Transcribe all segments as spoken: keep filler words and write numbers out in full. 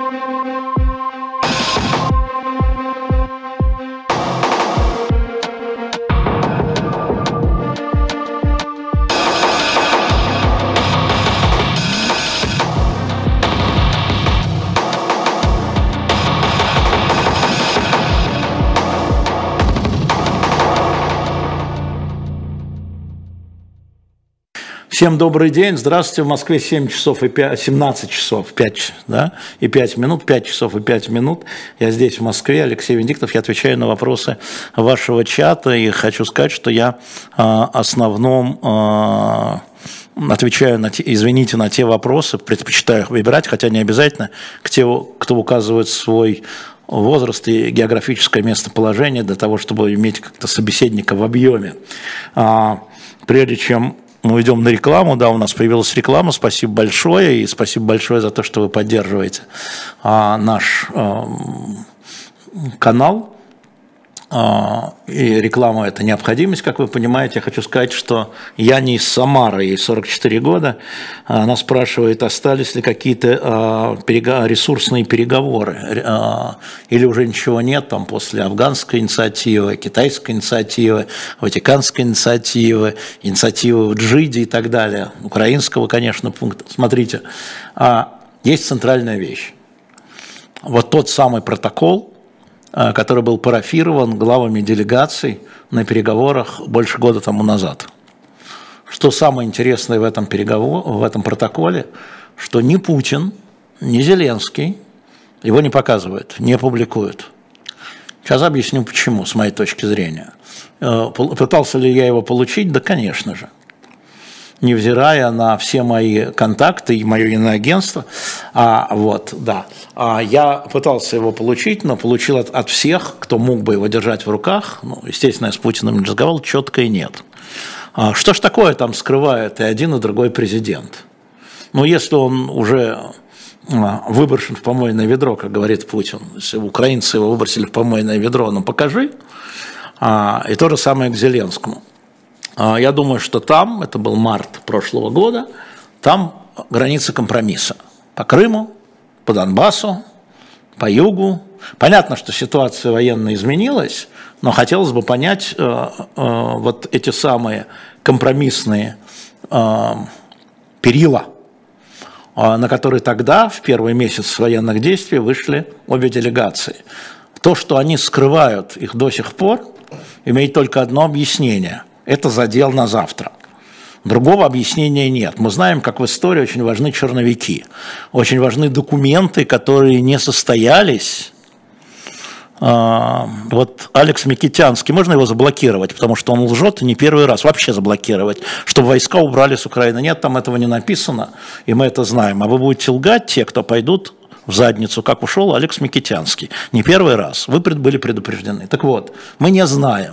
Всем добрый день, здравствуйте, в Москве семь часов и пять, семнадцать часов, пять, да, и пять минут, пять часов и пять минут. Я здесь, в Москве, Алексей Венедиктов, я отвечаю на вопросы вашего чата, и хочу сказать, что я э, основном э, отвечаю, на те, извините, на те вопросы, предпочитаю их выбирать, хотя не обязательно, к тем, кто указывает свой возраст и географическое местоположение для того, чтобы иметь как-то собеседника в объеме. А, прежде чем мы идем на рекламу, да, у нас появилась реклама, спасибо большое, и спасибо большое за то, что вы поддерживаете а, наш а, канал. А, и реклама – это необходимость, как вы понимаете. Я хочу сказать, что я не из Самары, ей сорок четыре года. Она спрашивает, остались ли какие-то а, перег... ресурсные переговоры, а, или уже ничего нет там после афганской инициативы, китайской инициативы, ватиканской инициативы, инициативы в Джиде и так далее, украинского, конечно, пункта. Смотрите, а, есть центральная вещь. Вот тот самый протокол, который был парафирован главами делегаций на переговорах больше года тому назад. Что самое интересное в этом, переговор, в этом протоколе, что ни Путин, ни Зеленский его не показывают, не публикуют. Сейчас объясню почему, с моей точки зрения. Пытался ли я его получить? Да, конечно же. Невзирая на все мои контакты и мое иноагентство, а, вот, да, а, я пытался его получить, но получил от, от всех, кто мог бы его держать в руках, ну, естественно, я с Путиным не разговаривал, четко и нет. А, что ж такое там скрывает и один, и другой президент? Ну, если он уже а, выброшен в помойное ведро, как говорит Путин, если украинцы его выбросили в помойное ведро, ну, покажи, а, и то же самое к Зеленскому. Я думаю, что там, это был март прошлого года, там граница компромисса. По Крыму, по Донбассу, по югу. Понятно, что ситуация военная изменилась, но хотелось бы понять э, э, вот эти самые компромиссные э, перила, э, на которые тогда, в первый месяц военных действий, вышли обе делегации. То, что они скрывают их до сих пор, имеет только одно объяснение – это задел на завтра. Другого объяснения нет. Мы знаем, как в истории очень важны черновики, очень важны документы, которые не состоялись. Вот Алекс Микитянский, можно его заблокировать, потому что он лжет и не первый раз, вообще заблокировать, чтобы войска убрали с Украины. Нет, там этого не написано, и мы это знаем. А вы будете лгать, те, кто пойдут в задницу, как ушел Алекс Микитянский. Не первый раз. Вы были предупреждены. Так вот, мы не знаем.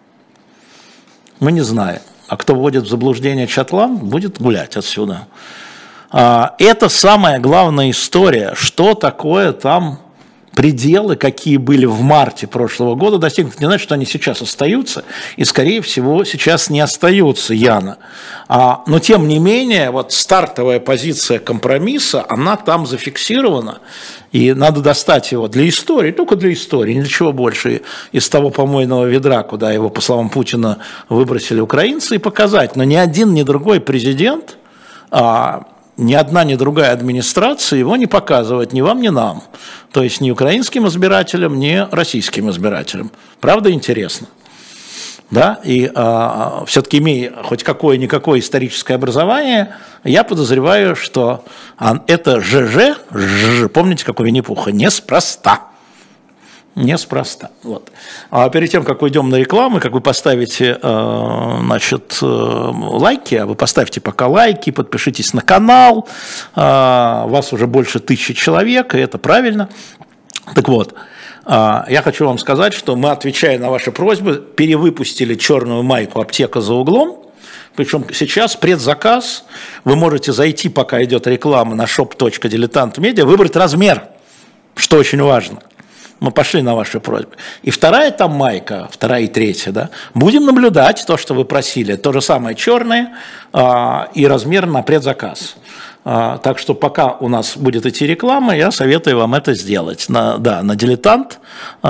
Мы не знаем. А кто вводит в заблуждение Чатлан, будет гулять отсюда. Это самая главная история, что такое там пределы, какие были в марте прошлого года достигнуты. Не значит, что они сейчас остаются, и, скорее всего, сейчас не остаются, Яна. А, но, тем не менее, вот стартовая позиция компромисса, она там зафиксирована, и надо достать его для истории, только для истории, ничего больше, из того помойного ведра, куда его, по словам Путина, выбросили украинцы, и показать. Но ни один, ни другой президент, а, ни одна, ни другая администрация его не показывает ни вам, ни нам. То есть ни украинским избирателям, ни российским избирателям. Правда интересно? Да? И а, все-таки, имея хоть какое-никакое историческое образование, я подозреваю, что это ЖЖ, ЖЖ, помните, как у Винни-Пуха, неспроста. Неспроста. Вот. А перед тем, как уйдем на рекламу, как вы поставите э, значит, э, лайки, а вы поставьте пока лайки, подпишитесь на канал, э, вас уже больше тысячи человек, и это правильно. Так вот, э, я хочу вам сказать, что мы, отвечая на ваши просьбы, перевыпустили черную майку «Аптека за углом». Причем сейчас предзаказ, вы можете зайти, пока идет реклама, на shop точка дилетант медиа, выбрать размер, что очень важно. Мы пошли на ваши просьбы. И вторая там майка, вторая и третья, да, будем наблюдать то, что вы просили. То же самое черное а, и размер на предзаказ. Так что пока у нас будет идти реклама, я советую вам это сделать. На, да, на дилетант,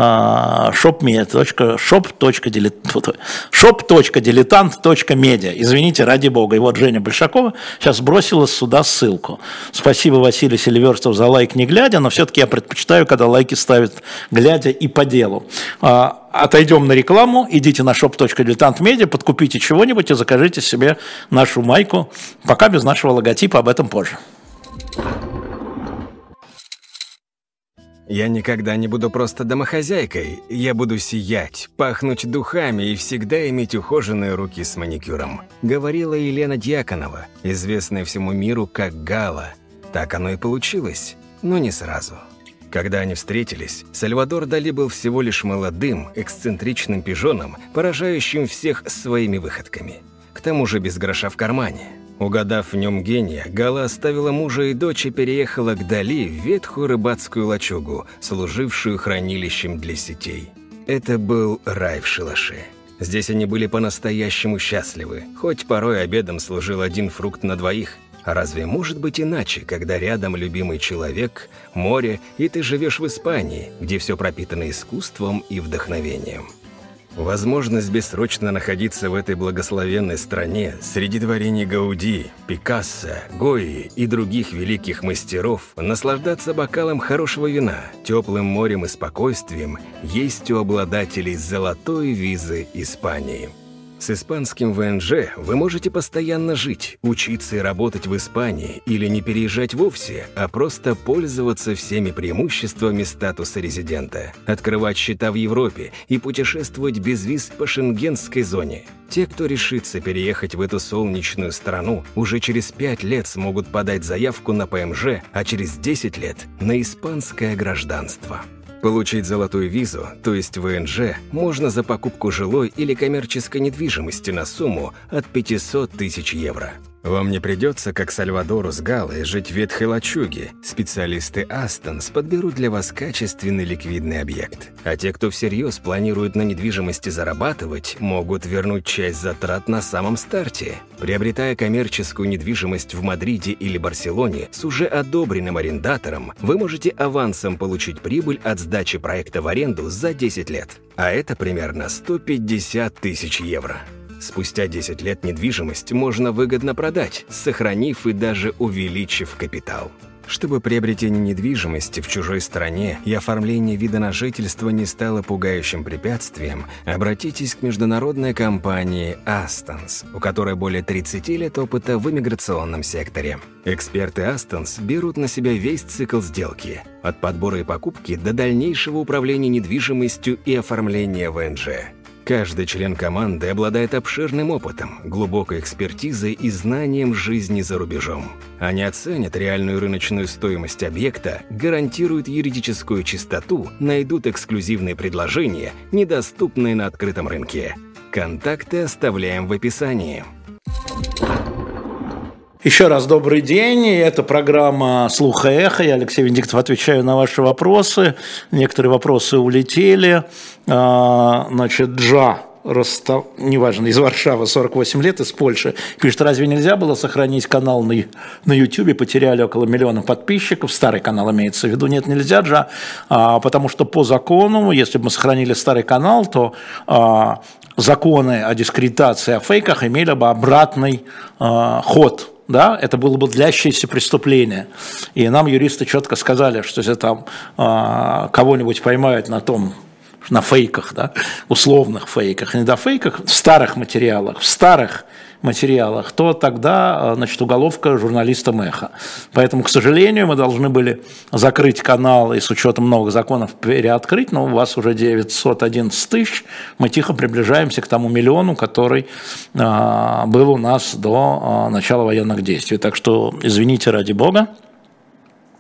shop.diletant.media. Извините, ради бога. И вот Женя Большакова сейчас бросила сюда ссылку. Спасибо, Василий Селиверстов, за лайк не глядя, но все-таки я предпочитаю, когда лайки ставят глядя и по делу. Отойдем на рекламу, идите на shop.diletant.media, подкупите чего-нибудь и закажите себе нашу майку, пока без нашего логотипа, об этом позже. Я никогда не буду просто домохозяйкой, я буду сиять, пахнуть духами и всегда иметь ухоженные руки с маникюром, говорила Елена Дьяконова, известная всему миру как Гала. Так оно и получилось, но не сразу. Когда они встретились, Сальвадор Дали был всего лишь молодым, эксцентричным пижоном, поражающим всех своими выходками. К тому же без гроша в кармане. Угадав в нем гения, Гала оставила мужа и дочь и переехала к Дали в ветхую рыбацкую лачугу, служившую хранилищем для сетей. Это был рай в шалаше. Здесь они были по-настоящему счастливы, хоть порой обедом служил один фрукт на двоих. А разве может быть иначе, когда рядом любимый человек, море, и ты живешь в Испании, где все пропитано искусством и вдохновением? Возможность бессрочно находиться в этой благословенной стране среди творений Гауди, Пикассо, Гойи и других великих мастеров, наслаждаться бокалом хорошего вина, теплым морем и спокойствием, есть у обладателей золотой визы Испании. С испанским вэ эн жэ вы можете постоянно жить, учиться и работать в Испании или не переезжать вовсе, а просто пользоваться всеми преимуществами статуса резидента, открывать счета в Европе и путешествовать без виз по шенгенской зоне. Те, кто решится переехать в эту солнечную страну, уже через пять лет смогут подать заявку на пэ эм жэ, а через десять лет – на испанское гражданство. Получить золотую визу, то есть вэ эн жэ, можно за покупку жилой или коммерческой недвижимости на сумму от пятисот тысяч евро. Вам не придется, как Сальвадору с Галой, жить в ветхой лачуге. Специалисты Астонс подберут для вас качественный ликвидный объект. А те, кто всерьез планирует на недвижимости зарабатывать, могут вернуть часть затрат на самом старте. Приобретая коммерческую недвижимость в Мадриде или Барселоне с уже одобренным арендатором, вы можете авансом получить прибыль от сдачи проекта в аренду за десять лет. А это примерно сто пятьдесят тысяч евро. Спустя десять лет недвижимость можно выгодно продать, сохранив и даже увеличив капитал. Чтобы приобретение недвижимости в чужой стране и оформление вида на жительство не стало пугающим препятствием, обратитесь к международной компании Астонс, у которой более тридцати лет опыта в иммиграционном секторе. Эксперты Астонс берут на себя весь цикл сделки – от подбора и покупки до дальнейшего управления недвижимостью и оформления вэ эн жэ. Каждый член команды обладает обширным опытом, глубокой экспертизой и знанием жизни за рубежом. Они оценят реальную рыночную стоимость объекта, гарантируют юридическую чистоту, найдут эксклюзивные предложения, недоступные на открытом рынке. Контакты оставляем в описании. Еще раз добрый день. Это программа «Слух и эхо». Я, Алексей Венедиктов, отвечаю на ваши вопросы. Некоторые вопросы улетели. Значит, Джа, Ростов, неважно, из Варшавы, сорок восемь лет, из Польши, пишет: разве нельзя было сохранить канал на, на YouTube? Потеряли около миллиона подписчиков. Старый канал имеется в виду. Нет, нельзя, Джа, потому что по закону, если бы мы сохранили старый канал, то законы о дискредитации, о фейках имели бы обратный ход. Да, это было бы длящееся преступление. И нам юристы четко сказали, что если там э, кого-нибудь поймают на том, на фейках, да, условных фейках, не до фейках, в старых материалах, в старых материалах, то тогда, значит, уголовка журналистам «Эхо». Поэтому, к сожалению, мы должны были закрыть канал и с учетом новых законов переоткрыть, но у вас уже девятьсот одиннадцать тысяч, мы тихо приближаемся к тому миллиону, который а, был у нас до а, начала военных действий. Так что, извините, ради бога.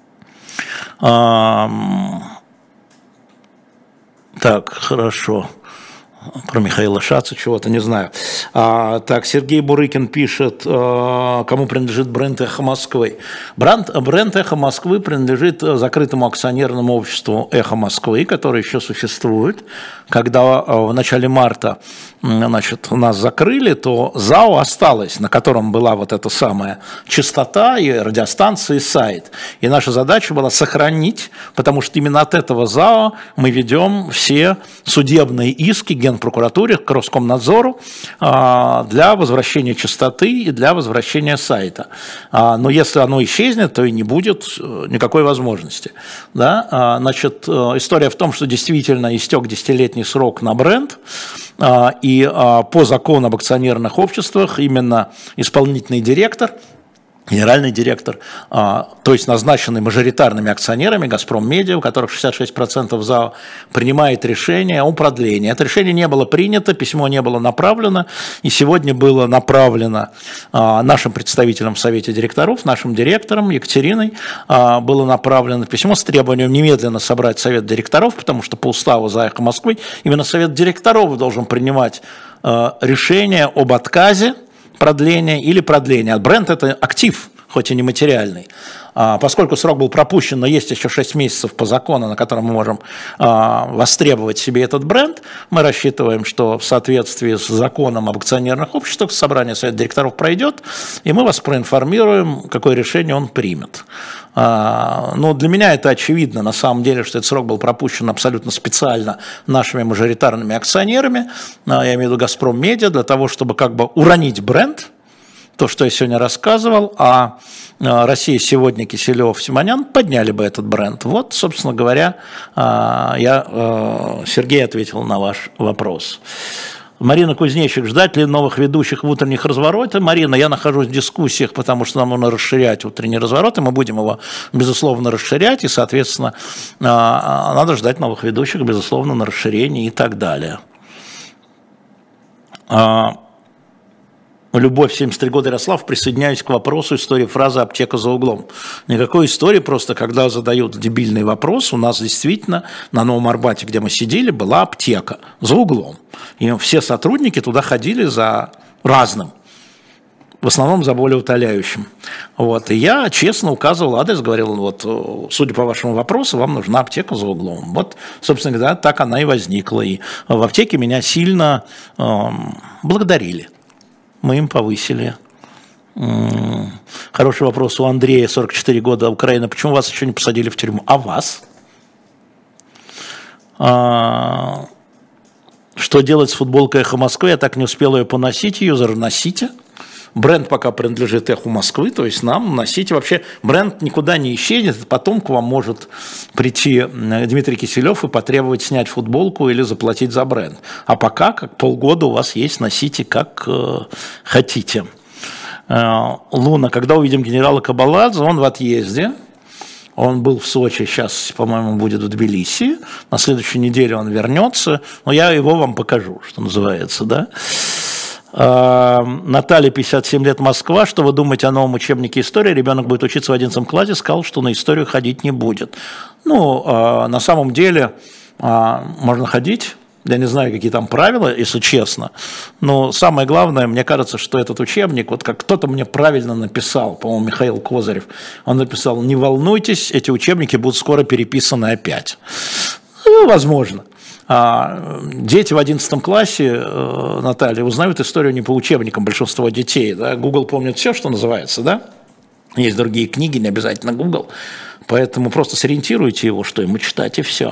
А, так, хорошо. про Михаила Шаца чего-то, не знаю. А, так, Сергей Бурыкин пишет, а, кому принадлежит бренд «Эхо Москвы». Бренд, бренд «Эхо Москвы» принадлежит закрытому акционерному обществу «Эхо Москвы», которое еще существует. Когда в начале марта, значит, нас закрыли, то ЗАО осталось, на котором была вот эта самая частота и радиостанция, и сайт. И наша задача была сохранить, потому что именно от этого ЗАО мы ведем все судебные иски Генпрокуратуре, к Роскомнадзору для возвращения частоты и для возвращения сайта. Но если оно исчезнет, то и не будет никакой возможности. Да? Значит, история в том, что действительно истек десятилетний срок на бренд, и по закону об акционерных обществах именно исполнительный директор, генеральный директор, то есть назначенный мажоритарными акционерами «Газпром Медиа», у которых шестьдесят шесть процентов ЗАО, принимает решение о продлении. Это решение не было принято, письмо не было направлено, и сегодня было направлено нашим представителям в Совете директоров, нашим директором Екатериной, было направлено письмо с требованием немедленно собрать Совет директоров, потому что по уставу за «Эхо Москвы» именно Совет директоров должен принимать решение об отказе продление или продление. А бренд – это актив, хоть и не материальный. А, поскольку срок был пропущен, но есть еще шесть месяцев по закону, на котором мы можем а, востребовать себе этот бренд, мы рассчитываем, что в соответствии с законом об акционерных обществах собрание Совета директоров пройдет, и мы вас проинформируем, какое решение он примет. А, ну, для меня это очевидно, на самом деле, что этот срок был пропущен абсолютно специально нашими мажоритарными акционерами, а, я имею в виду «Газпром Медиа», для того, чтобы как бы уронить бренд, то, что я сегодня рассказывал, а «Россия сегодня», Киселев, Симонян подняли бы этот бренд. Вот, собственно говоря, я, Сергей, ответил на ваш вопрос. Марина Кузнечик, ждать ли новых ведущих в утренних разворотах? Марина, я нахожусь в дискуссиях, потому что нам нужно расширять утренние развороты, мы будем его, безусловно, расширять, и, соответственно, надо ждать новых ведущих, безусловно, на расширение и так далее. Любовь, семьдесят три года, Ярослав, присоединяюсь к вопросу истории фразы «аптека за углом». Никакой истории, просто когда задают дебильный вопрос, у нас действительно на Новом Арбате, где мы сидели, была аптека за углом. И все сотрудники туда ходили за разным, в основном за болеутоляющим. Вот. И я честно указывал адрес, говорил, вот, судя по вашему вопросу, вам нужна аптека за углом. Вот, собственно говоря, так она и возникла. И в аптеке меня сильно э, благодарили. Мы им повысили. Хороший вопрос у Андрея, сорок четыре года, Украина. Почему вас еще не посадили в тюрьму? А вас? А, что делать с футболкой «Эхо Москвы»? Я так не успел ее поносить, ее носите. Бренд пока принадлежит «Эху Москвы», то есть нам носите. Вообще бренд никуда не исчезнет, потом к вам может прийти Дмитрий Киселев и потребовать снять футболку или заплатить за бренд. А пока, как полгода у вас есть, носите как э, хотите. Э, Луна, когда увидим генерала Кабаладзе, он в отъезде. Он был в Сочи, сейчас, по-моему, будет в Тбилиси. На следующей неделе он вернется, но я его вам покажу, что называется, да. Наталья, пятьдесят семь лет, Москва. Что вы думаете о новом учебнике истории? Ребенок будет учиться в одиннадцатом классе, сказал, что на историю ходить не будет. Ну, на самом деле, можно ходить. Я не знаю, какие там правила, если честно. Но самое главное, мне кажется, что этот учебник, вот как кто-то мне правильно написал, по-моему, Михаил Козырев, он написал: не волнуйтесь, эти учебники будут скоро переписаны опять. Ну, возможно. А дети в одиннадцатом классе, Наталья, узнают историю не по учебникам, большинство детей. Да? Google помнит все, что называется, да? Есть другие книги, не обязательно Google. Поэтому просто сориентируйте его, что ему читать, и все.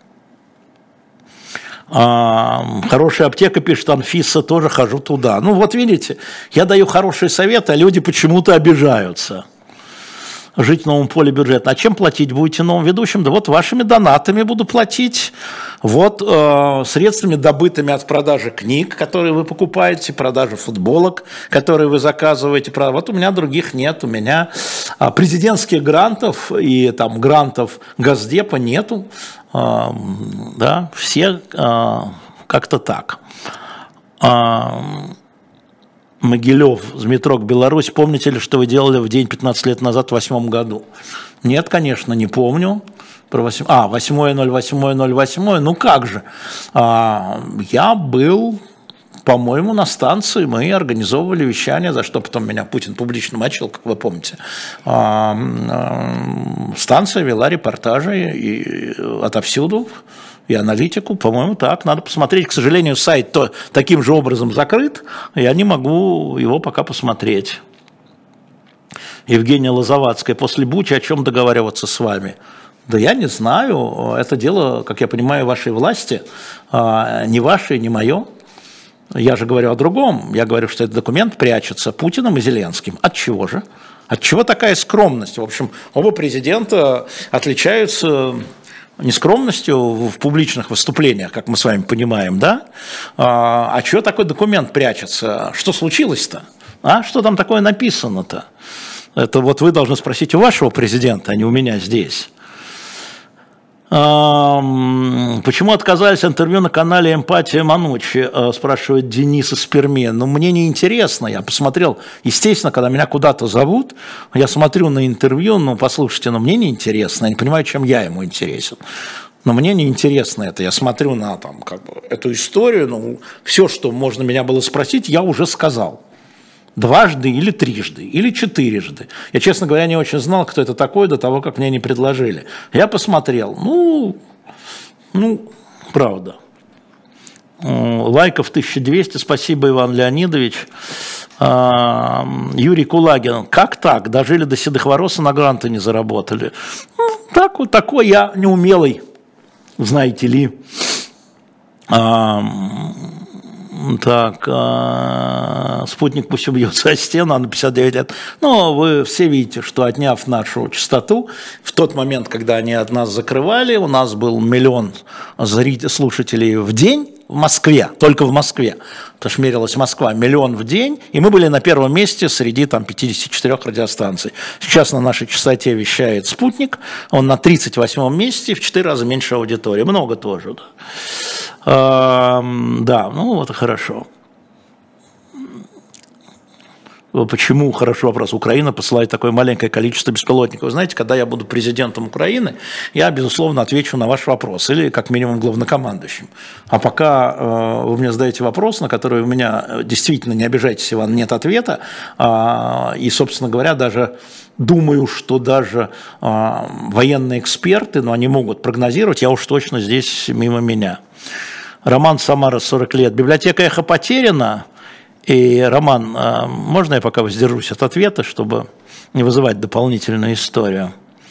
А, хорошая аптека, пишет Анфиса, тоже хожу туда. Ну вот видите, я даю хорошие советы, а люди почему-то обижаются. Жить в новом поле бюджета. А чем платить будете новым ведущим? Да вот вашими донатами буду платить. Вот э, средствами, добытыми от продажи книг, которые вы покупаете, продажи футболок, которые вы заказываете. Вот у меня других нет. У меня э, президентских грантов и там грантов Госдепа нету. Э, да, все э, как-то так. Э, Могилев, Змитрок, Беларусь. Помните ли, что вы делали в день пятнадцать лет назад в восьмом году? Нет, конечно, не помню. Про восьм... А, восьмое ноль восьмое ноль восьмое, ну как же. А, я был, по-моему, на станции, мы организовывали вещание, за что потом меня Путин публично мочил, как вы помните. А, а, станция вела репортажи и отовсюду, и аналитику, по-моему, так, надо посмотреть. К сожалению, сайт то, таким же образом закрыт, я не могу его пока посмотреть. Евгения Лозовацкая, после Бучи о чем договариваться с вами? Да я не знаю, это дело, как я понимаю, вашей власти, не ваше, не мое. Я же говорю о другом, я говорю, что этот документ прячется Путиным и Зеленским. От чего же? От чего такая скромность? В общем, оба президента отличаются нескромностью в публичных выступлениях, как мы с вами понимаем, да? А, а чего такой документ прячется? Что случилось-то? А что там такое написано-то? Это вот вы должны спросить у вашего президента, а не у меня здесь. Почему отказались от интервью на канале «Эмпатия Манучи», спрашивает Денис из Перми. Ну, мне не интересно, я посмотрел, естественно, когда меня куда-то зовут, я смотрю на интервью, ну, послушайте, но мне не интересно, я не понимаю, чем я ему интересен. Но мне не интересно это, я смотрю на там, как бы, эту историю, ну, все, что можно меня было спросить, я уже сказал. Дважды или трижды, или четырежды. Я, честно говоря, не очень знал, кто это такой, до того, как мне не предложили. Я посмотрел, ну, ну, правда. Лайков тысяча двести, спасибо, Иван Леонидович. Юрий Кулагин, как так? Дожили до седых волос и на гранты не заработали. Ну, так вот, такой я неумелый, знаете ли. Так, э, спутник пусть убьется о стену, а на пятьдесят девять лет. Но вы все видите, что отняв нашу частоту, в тот момент, когда они от нас закрывали, у нас был миллион зрителей, слушателей в день в Москве, только в Москве, потому что мерилась Москва, миллион в день, и мы были на первом месте среди там пятидесяти четырёх радиостанций. Сейчас на нашей частоте вещает спутник, он на тридцать восьмом месте, в четыре раза меньше аудитории, много тоже, да. А, да, ну вот и хорошо. Почему, хороший вопрос, Украина посылает такое маленькое количество беспилотников? Вы знаете, когда я буду президентом Украины, я, безусловно, отвечу на ваш вопрос, или как минимум главнокомандующим. А пока э, вы мне задаете вопрос, на который у меня, действительно, не обижайтесь, Иван, нет ответа, э, и, собственно говоря, даже думаю, что даже э, военные эксперты, но они могут прогнозировать, я уж точно здесь мимо меня. Роман Самара, сорок лет. Библиотека «Эхо» потеряна. И, Роман, можно я пока воздержусь от ответа, чтобы не вызывать дополнительную историю?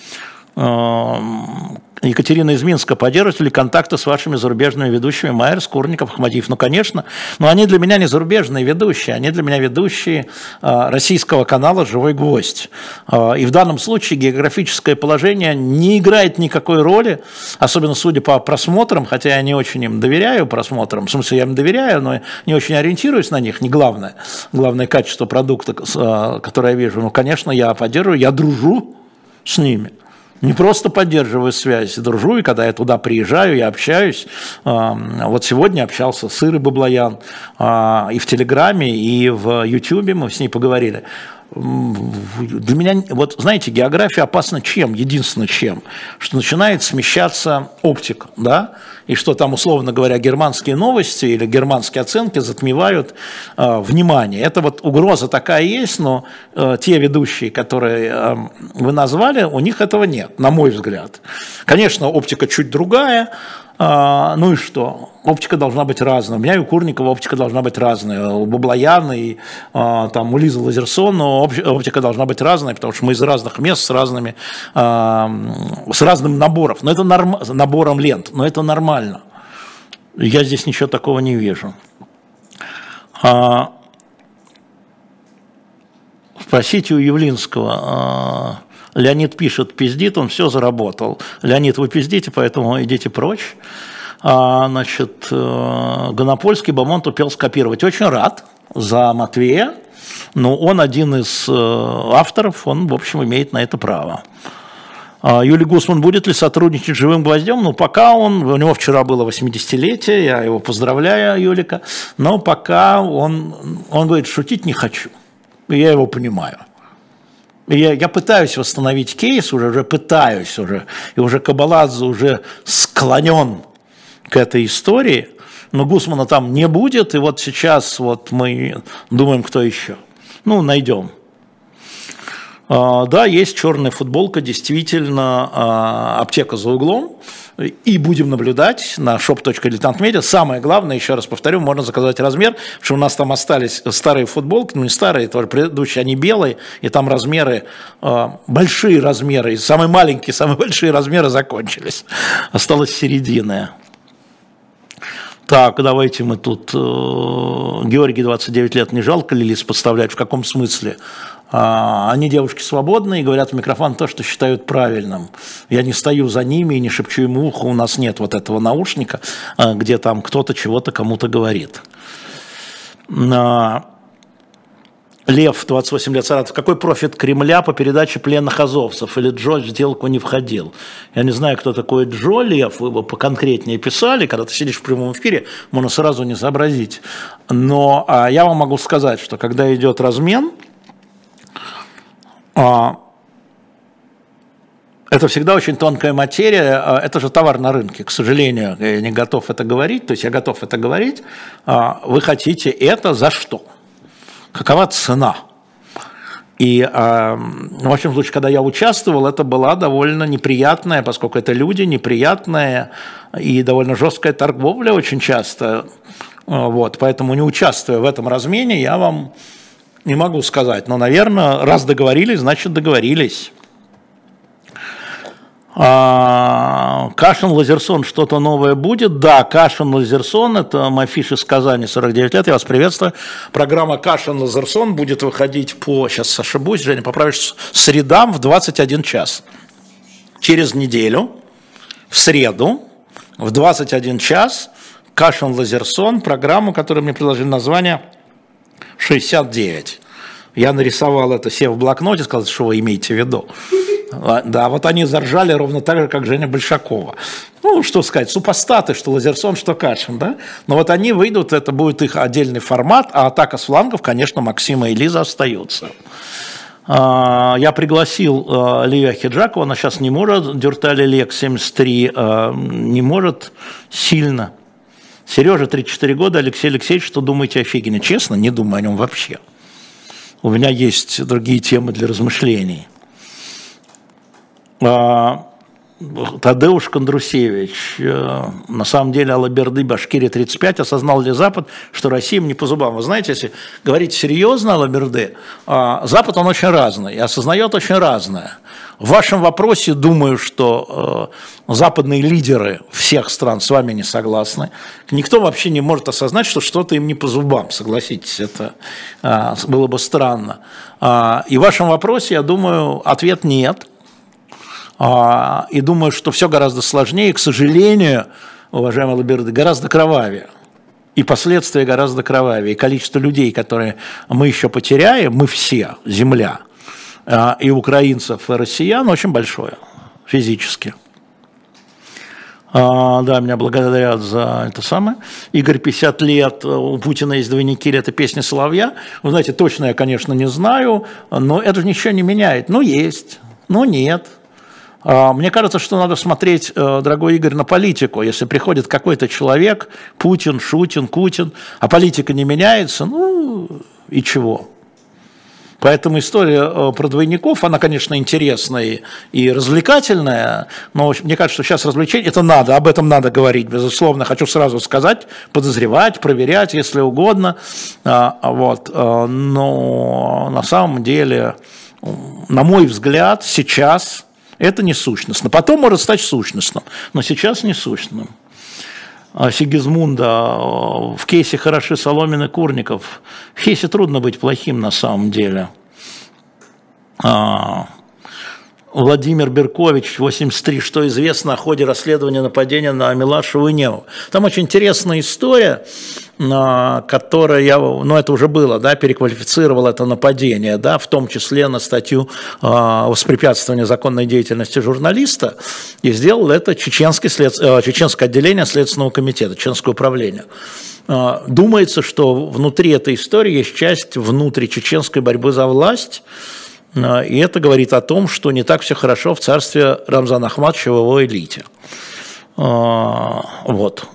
Екатерина из Минска, поддерживаете ли контакты с вашими зарубежными ведущими Майерс, Курников, Ахмадиев? Ну, конечно, но они для меня не зарубежные ведущие, они для меня ведущие российского канала «Живой гвоздь». И в данном случае географическое положение не играет никакой роли, особенно судя по просмотрам, хотя я не очень им доверяю просмотрам, в смысле я им доверяю, но не очень ориентируюсь на них, не главное, главное качество продукта, которое я вижу. Ну, конечно, я поддерживаю, я дружу с ними. Не просто поддерживаю связь, дружу, и когда я туда приезжаю, я общаюсь. Вот сегодня общался с Ирой Баблоян и в Телеграме, и в Ютубе мы с ней поговорили. Для меня, вот знаете, география опасна чем? Единственное чем, что начинает смещаться оптика, да, и что там, условно говоря, германские новости или германские оценки затмевают э, внимание. Это вот угроза такая есть, но э, те ведущие, которые э, вы назвали, у них этого нет, на мой взгляд. Конечно, оптика чуть другая. А, ну и что? Оптика должна быть разная. У меня и у Курникова оптика должна быть разная. У Баблояна и а, там, у Лизы Лазерсон оптика должна быть разная, потому что мы из разных мест с разными, а, с разным набором. Но это норм... набором лент. Но это нормально. Я здесь ничего такого не вижу. А, спросите у Явлинского. А, Леонид пишет, пиздит, он все заработал. Леонид, вы пиздите, поэтому идите прочь. А, значит, Гонопольский Бамонт успел скопировать. Очень рад за Матвея, но он один из авторов, он, в общем, имеет на это право. Юлий Гусман будет ли сотрудничать с «Живым гвоздем»? Ну, пока он, у него вчера было восьмидесятилетие, я его поздравляю, Юлика, но пока он, он говорит, шутить не хочу. И я его понимаю. И я, я пытаюсь восстановить кейс, уже, уже пытаюсь, уже, и уже Кабаладзе уже склонен к этой истории, но Гусмана там не будет, и вот сейчас вот мы думаем, кто еще. Ну, найдем. Да, есть черная футболка, действительно, аптека за углом, и будем наблюдать на shop точка diletant media. Самое главное, еще раз повторю, можно заказать размер, потому что у нас там остались старые футболки, ну не старые, тоже предыдущие, они белые, и там размеры, большие размеры, и самые маленькие, самые большие размеры закончились. Осталась середина. Так, давайте мы тут, Георгий, двадцать девять лет, не жалко ли лис подставлять, в каком смысле? Они девушки свободные и говорят в микрофон то, что считают правильным. Я не стою за ними и не шепчу им ухо, у нас нет вот этого наушника, где там кто-то чего-то кому-то говорит. Лев, двадцать восемь лет, Саратов. Какой профит Кремля по передаче пленных азовцев? Или Джо в сделку не входил? Я не знаю, кто такой Джо, Лев, вы бы поконкретнее писали, когда ты сидишь в прямом эфире, можно сразу не сообразить. Но а, я вам могу сказать, что когда идет размен, а, это всегда очень тонкая материя, это же товар на рынке, к сожалению, я не готов это говорить, то есть я готов это говорить, а, вы хотите это за что? Какова цена? И э, в общем случае, когда я участвовал, это была довольно неприятная, поскольку это люди, неприятная и довольно жесткая торговля очень часто. Вот, поэтому не участвуя в этом размене, я вам не могу сказать. Но, наверное, раз договорились, значит договорились. А, Кашин, Лазерсон, что-то новое будет? Да, Кашин, Лазерсон, это Мафиш из Казани, сорок девять лет, я вас приветствую. Программа Кашин, Лазерсон будет выходить по, сейчас ошибусь, Женя, поправишь, средам в двадцать один час. Через неделю, в среду, в двадцать один час, Кашин, Лазерсон, программу, которую мне предложили название шестьдесят девять. Я нарисовал это, сев в блокноте, сказал, что вы имеете в виду. Да, вот они заржали ровно так же, как Женя Большакова. Ну, что сказать, супостаты, что Лазерсон, что Кашин, да? Но вот они выйдут, это будет их отдельный формат, а атака с флангов, конечно, Максима и Лиза остается. Я пригласил Лию Ахеджакову, она сейчас не может, Дюртали Лек семьдесят три не может сильно. Сережа, тридцать четыре года, Алексей Алексеевич, что думаете о Фигине? Честно, не думаю о нем вообще. У меня есть другие темы для размышлений. Тадеуш Кондрусевич, на самом деле Алаберды, Башкирия, тридцать пять, осознал ли Запад, что Россия им не по зубам? Вы знаете, если говорить серьезно, Алаберды, Запад он очень разный и осознает очень разное. В вашем вопросе думаю, что западные лидеры всех стран с вами не согласны. Никто вообще не может осознать, что что-то им не по зубам, согласитесь, это было бы странно. И в вашем вопросе, я думаю, ответ нет. И думаю, что все гораздо сложнее, и, к сожалению, уважаемые лаберды, гораздо кровавее. И последствия гораздо кровавее. И количество людей, которые мы еще потеряем, мы все, земля, и украинцев, и россиян, очень большое физически. Да, меня благодарят за это самое. Игорь, пятьдесят лет, у Путина есть двойники, это песня Соловья. Вы знаете, точно я, конечно, не знаю, но это же ничего не меняет. Ну, есть, ну, нет. Мне кажется, что надо смотреть, дорогой Игорь, на политику. Если приходит какой-то человек, Путин, Шутин, Кутин, а политика не меняется, ну и чего? Поэтому история про двойников, она, конечно, интересная и развлекательная, но мне кажется, что сейчас развлечение, это надо, об этом надо говорить, безусловно. Хочу сразу сказать, подозревать, проверять, если угодно. Вот. Но на самом деле, на мой взгляд, сейчас... это не сущностно. Потом может стать сущностным, но сейчас не сущностным. Сигизмунда, в кейсе хороши Соломин и Курников. В кейсе трудно быть плохим на самом деле. Владимир Беркович, восемьдесят три, что известно о ходе расследования нападения на Милашеву и Немова. Там очень интересная история, которая, я, ну это уже было, да, переквалифицировала это нападение, да, в том числе на статью воспрепятствования законной деятельности журналиста, и сделал это чеченский след... чеченское отделение Следственного комитета, чеченское управление. Думается, что внутри этой истории есть часть внутричеченской борьбы за власть, и это говорит о том, что не так все хорошо в царстве Рамзана Ахматовича в его элите. Вот.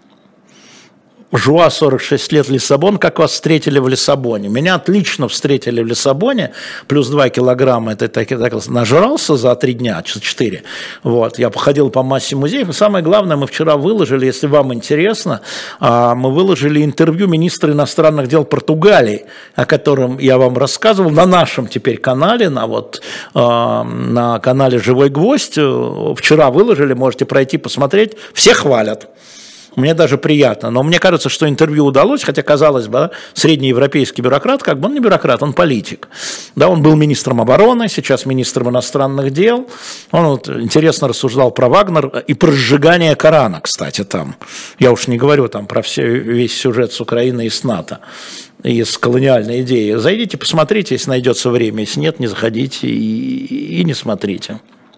Жуа, сорок шесть лет, Лиссабон. Как вас встретили в Лиссабоне? Меня отлично встретили в Лиссабоне. Плюс два килограмма. Это так, так, нажрался за три дня, четыре. Вот. Я походил по массе музеев. И самое главное, мы вчера выложили, если вам интересно, мы выложили интервью министра иностранных дел Португалии, о котором я вам рассказывал, на нашем теперь канале, на, вот, на канале «Живой гвоздь». Вчера выложили, можете пройти посмотреть. Все хвалят. Мне даже приятно, но мне кажется, что интервью удалось, хотя, казалось бы, среднеевропейский бюрократ, как бы он не бюрократ, он политик. Да, он был министром обороны, сейчас министром иностранных дел. Он вот интересно рассуждал про Вагнер и про сжигание Корана, кстати, там. Я уж не говорю там про все, весь сюжет с Украиной и с НАТО, и с колониальной идеей. Зайдите, посмотрите, если найдется время, если нет, не заходите и, и не смотрите.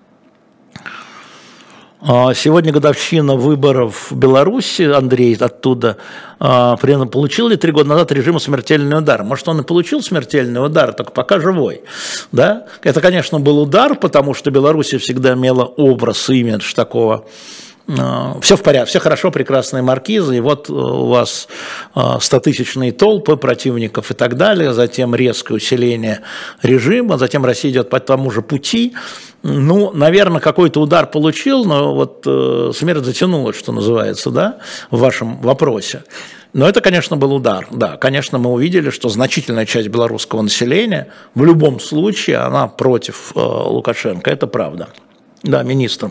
Сегодня годовщина выборов в Беларуси, Андрей оттуда, получил ли три года назад режима смертельный удар? Может, он и получил смертельный удар, только пока живой. Да? Это, конечно, был удар, потому что Беларусь всегда имела образ, имидж такого. Все в порядке, все хорошо, прекрасные маркизы, и вот у вас стотысячные толпы противников и так далее, затем резкое усиление режима, затем Россия идет по тому же пути. Ну, наверное, какой-то удар получил, но вот смерть затянулась, что называется, да, в вашем вопросе. Но это, конечно, был удар. Да, конечно, мы увидели, что значительная часть белорусского населения в любом случае, она против Лукашенко, это правда. Да, министр.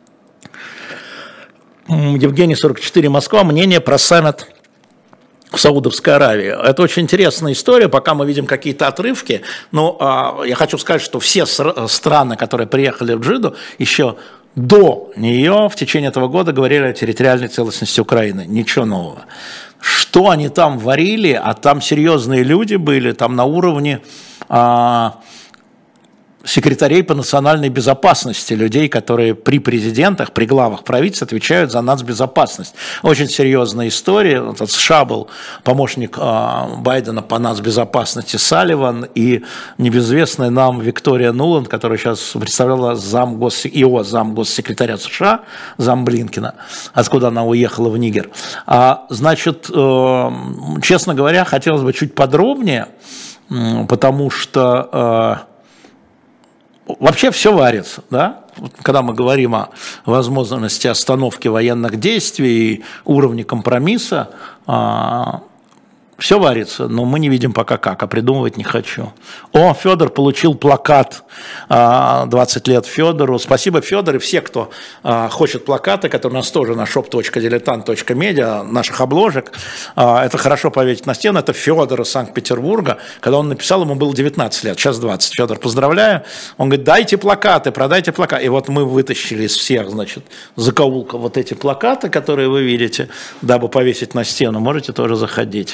Евгений, сорок четыре, Москва. Мнение про саммит в Саудовской Аравии. Это очень интересная история, пока мы видим какие-то отрывки. Но а, я хочу сказать, что все страны, которые приехали в Джидду, еще до нее в течение этого года говорили о территориальной целостности Украины. Ничего нового. Что они там варили, а там серьезные люди были, там на уровне... А, секретарей по национальной безопасности, людей, которые при президентах, при главах правительств отвечают за нацбезопасность. Очень серьезная история. От США был помощник э, Байдена по нацбезопасности Салливан и небезвестная нам Виктория Нуланд, которая сейчас представляла зам гос... ИО, зам госсекретаря США, зам Блинкена, откуда она уехала в Нигер. А, значит, э, честно говоря, хотелось бы чуть подробнее, э, потому что... Э, Вообще все варится, да? Когда мы говорим о возможности остановки военных действий и уровне компромисса, все варится, но мы не видим пока как, а придумывать не хочу. О, Федор получил плакат, двадцать лет Федору. Спасибо, Федор, и все, кто хочет плакаты, которые у нас тоже на шоп точка дилетант точка медиа, наших обложек. Это хорошо повесить на стену. Это Федор из Санкт-Петербурга. Когда он написал, ему было девятнадцать лет, сейчас двадцать. Федор, поздравляю. Он говорит, дайте плакаты, продайте плакаты. И вот мы вытащили из всех, значит, закоулков вот эти плакаты, которые вы видите, дабы повесить на стену. Можете тоже заходить.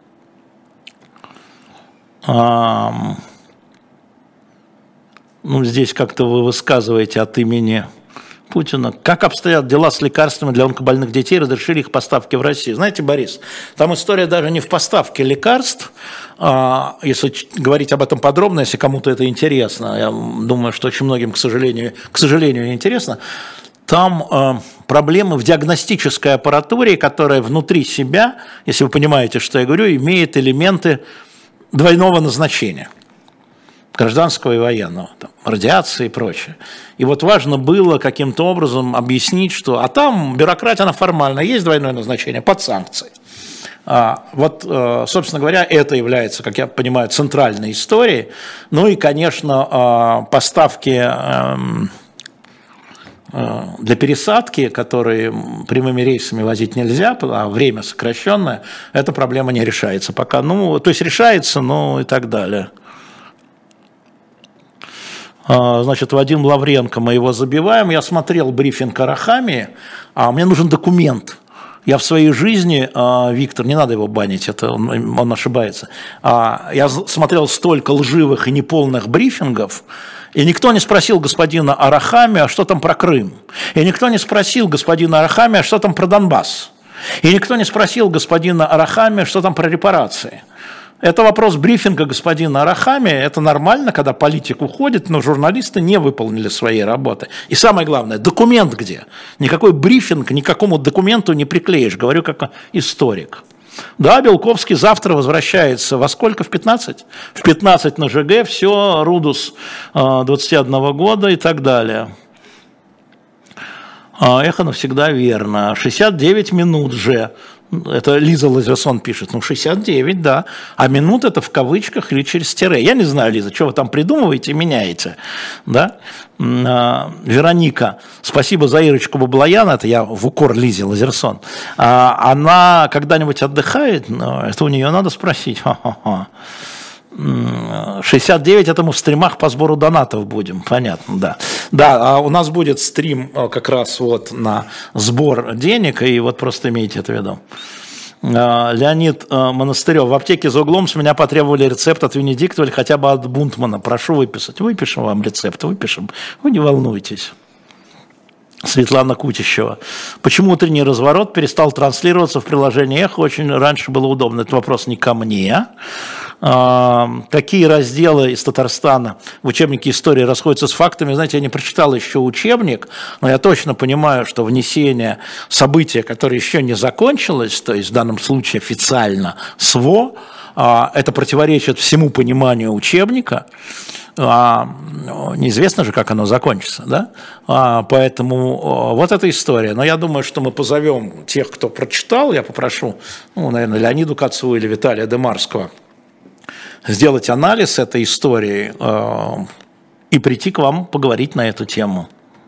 А, ну, здесь как-то вы высказываете от имени Путина. Как обстоят дела с лекарствами для онкобольных детей? Разрешили их поставки в Россию? Знаете, Борис, там история даже не в поставке лекарств. А, если говорить об этом подробно, если кому-то это интересно, я думаю, что очень многим, к сожалению, к сожалению, интересно. Там э, проблемы в диагностической аппаратуре, которая внутри себя, если вы понимаете, что я говорю, имеет элементы двойного назначения, гражданского и военного, там, радиации и прочее. И вот важно было каким-то образом объяснить, что, а там бюрократия, она формально, есть двойное назначение под санкции. А, вот, собственно говоря, это является, как я понимаю, центральной историей. Ну и, конечно, поставки для пересадки, которые прямыми рейсами возить нельзя, а время сокращенное, эта проблема не решается пока. Ну, то есть решается, но и так далее. Значит, Вадим Лавренко, мы его забиваем. Я смотрел брифинг Арахамии, а мне нужен документ. Я в своей жизни, Виктор, не надо его банить, это он, он ошибается, я смотрел столько лживых и неполных брифингов, и никто не спросил господина Арахамии, а что там про Крым. И никто не спросил господина Арахамии, а что там про Донбасс. И никто не спросил господина Арахамии, что там про репарации. Это вопрос брифинга господина Арахамии. Это нормально, когда политик уходит, но журналисты не выполнили своей работы. И самое главное, документ где? Никакой брифинг, никакому документу не приклеишь. Говорю как историк. Да, Белковский завтра возвращается. Во сколько? В пятнадцать? В пятнадцать на ЖГ. Все, Рудус двадцати одного года и так далее. Эхо навсегда верно. шестьдесят девять минут же. Это Лиза Лазерсон пишет, ну шестьдесят девять, да, а минут это в кавычках или через тире. Я не знаю, Лиза, что вы там придумываете, меняете, да. Вероника, спасибо за Ирочку Баблоян, это я в укор Лизе Лазерсон. Она когда-нибудь отдыхает? Это у нее надо спросить. Ха-ха-ха. шестьдесят девять это мы в стримах по сбору донатов будем, понятно, да. Да, у нас будет стрим как раз вот на сбор денег, и вот просто имейте это в виду. Леонид Монастырев, в аптеке за углом с меня потребовали рецепт от Венедиктова или хотя бы от Бунтмана, прошу выписать. Выпишем вам рецепт, выпишем, вы не волнуйтесь. Светлана Кутищева. Почему утренний разворот перестал транслироваться в приложении «Эхо»? Очень раньше было удобно. Это вопрос не ко мне. Какие разделы из Татарстана в учебнике истории расходятся с фактами? Знаете, я не прочитал еще учебник, но я точно понимаю, что внесение события, которое еще не закончилось, то есть в данном случае официально СВО, это противоречит всему пониманию учебника. Неизвестно же, как оно закончится, да? Поэтому вот эта история. Но я думаю, что мы позовем тех, кто прочитал, я попрошу, ну, наверное, Леониду Кацу или Виталия Демарского сделать анализ этой истории и прийти к вам поговорить на эту тему.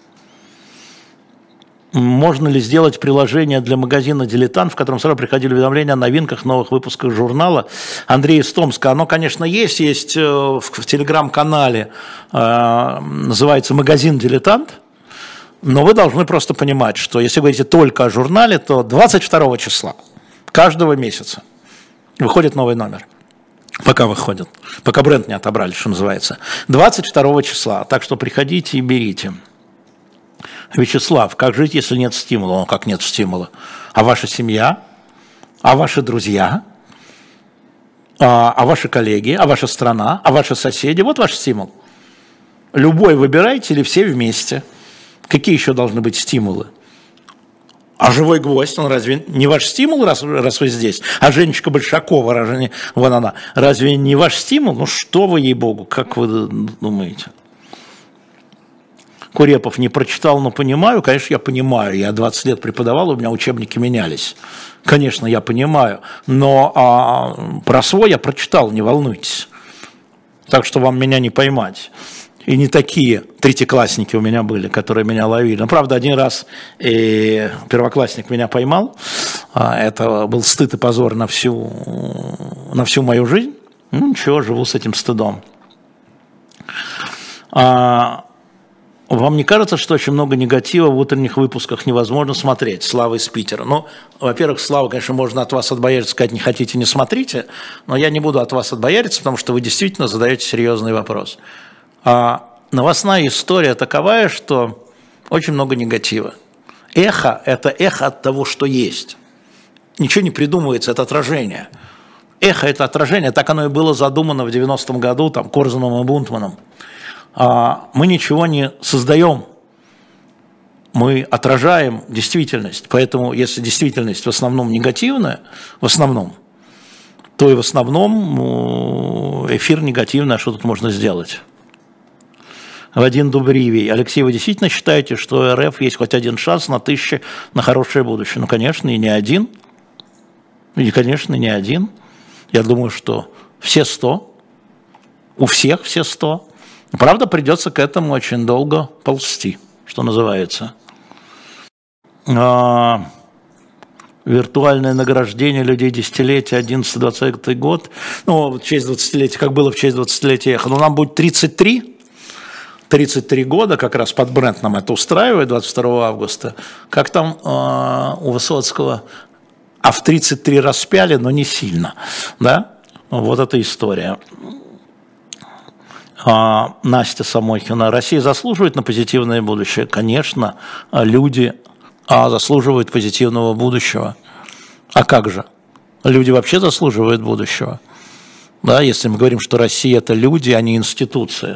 Можно ли сделать приложение для магазина «Дилетант», в котором сразу приходили уведомления о новинках, новых выпусках журнала? Андрей из Томска. Оно, конечно, есть. Есть в телеграм-канале, называется «Магазин «Дилетант». Но вы должны просто понимать, что если вы говорите только о журнале, то двадцать второго числа каждого месяца выходит новый номер. Пока выходит. Пока бренд не отобрали, что называется. двадцать второго числа. Так что приходите и берите. Вячеслав, как жить, если нет стимула? Ну, как нет стимула? А ваша семья? А ваши друзья? А, а ваши коллеги? А ваша страна? А ваши соседи? Вот ваш стимул. Любой выбирайте или все вместе. Какие еще должны быть стимулы? А живой гвоздь, он разве не ваш стимул, раз, раз вы здесь? А Женечка Большакова, разве, вон она, разве не ваш стимул? Ну что вы, ей-богу, как вы думаете? Курепов не прочитал, но понимаю. Конечно, я понимаю. Я двадцать лет преподавал, у меня учебники менялись. Конечно, я понимаю. Но а, про свой я прочитал, не волнуйтесь. Так что вам меня не поймать. И не такие третьеклассники у меня были, которые меня ловили. Но, правда, один раз и первоклассник меня поймал. Это был стыд и позор на всю, на всю мою жизнь. Ну, ничего, живу с этим стыдом. А, вам не кажется, что очень много негатива в утренних выпусках невозможно смотреть? Слава из Питера. Ну, во-первых, Слава, конечно, можно от вас отбояриться, сказать, не хотите, не смотрите. Но я не буду от вас отбояриться, потому что вы действительно задаете серьезный вопрос. А новостная история таковая, что очень много негатива. Эхо – это эхо от того, что есть. Ничего не придумывается, это отражение. Эхо – это отражение, так оно и было задумано в девяностом году там, Корзуном и Бунтманом. А мы ничего не создаем, мы отражаем действительность. Поэтому, если действительность в основном негативная, в основном, то и в основном эфир негативный, а что тут можно сделать? Вадим Дубривий. Алексей, вы действительно считаете, что РФ есть хоть один шанс на тысячи на хорошее будущее? Ну, конечно, и не один. И, конечно, не один. Я думаю, что все сто. У всех все сто. Правда, придется к этому очень долго ползти, что называется. А, виртуальное награждение людей десятилетия, одиннадцатый-двадцатый год. Ну, в честь двадцатилетия, как было в честь двадцатилетия Эхо. Ну, нам будет тридцать три. тридцать три года, как раз под бренд нам это устраивает, двадцать второго августа, как там э, у Высоцкого, а в тридцать три распяли, но не сильно, да, вот эта история. А, Настя Самохина, Россия заслуживает на позитивное будущее? Конечно, люди а, заслуживают позитивного будущего. А как же? Люди вообще заслуживают будущего. Да, если мы говорим, что Россия – это люди, а не институции.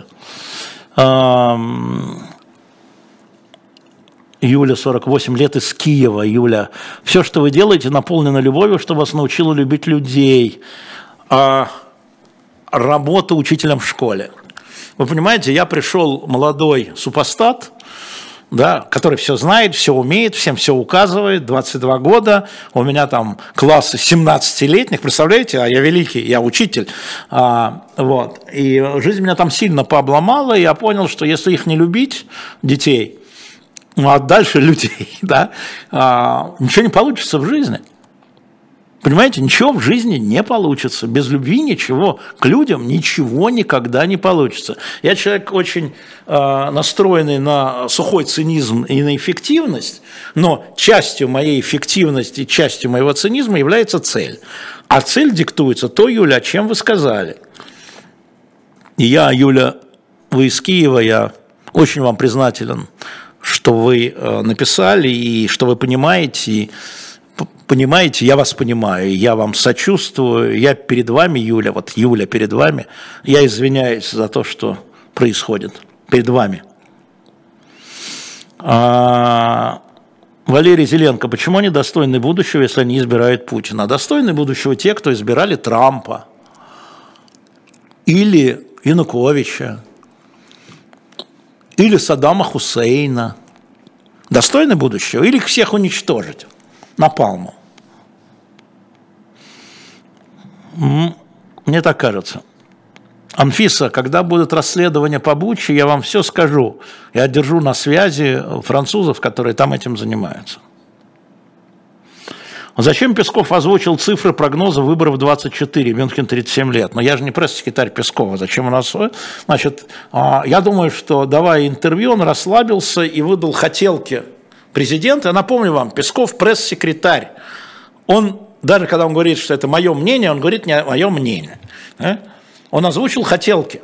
Юля, сорок восемь лет, из Киева. Юля, все, что вы делаете, наполнено любовью, что вас научило любить людей. А работа учителем в школе. Вы понимаете, я пришел молодой супостат, да, который все знает, все умеет, всем все указывает, двадцать два года, у меня там классы семнадцатилетних, представляете, а я великий, я учитель, а, вот, и жизнь меня там сильно пообломала, и я понял, что если их не любить, детей, ну а дальше людей, да, а, ничего не получится в жизни. Понимаете, ничего в жизни не получится. Без любви ничего. К людям ничего никогда не получится. Я человек очень э, настроенный на сухой цинизм и на эффективность, но частью моей эффективности, частью моего цинизма является цель. А цель диктуется то, Юля, о чем вы сказали. И я, Юля, вы из Киева, я очень вам признателен, что вы э, написали и что вы понимаете, и понимаете, я вас понимаю, я вам сочувствую, я перед вами, Юля, вот Юля перед вами, я извиняюсь за то, что происходит перед вами. А, Валерий Зеленко, почему они достойны будущего, если они избирают Путина? А достойны будущего те, кто избирали Трампа или Януковича, или Саддама Хусейна. Достойны будущего или их всех уничтожить? Напалму. Мне так кажется. Анфиса, когда будут расследования по Буче, я вам все скажу. Я держу на связи французов, которые там этим занимаются. Зачем Песков озвучил цифры прогноза выборов двадцать четыре, Мюнхен тридцать семь лет? Но я же не пресс-секретарь Пескова. Зачем у нас... Значит, я думаю, что, давая интервью, он расслабился и выдал хотелки президента. Я напомню вам, Песков пресс-секретарь. Он, даже когда он говорит, что это мое мнение, он говорит не мое мнение. Он озвучил хотелки.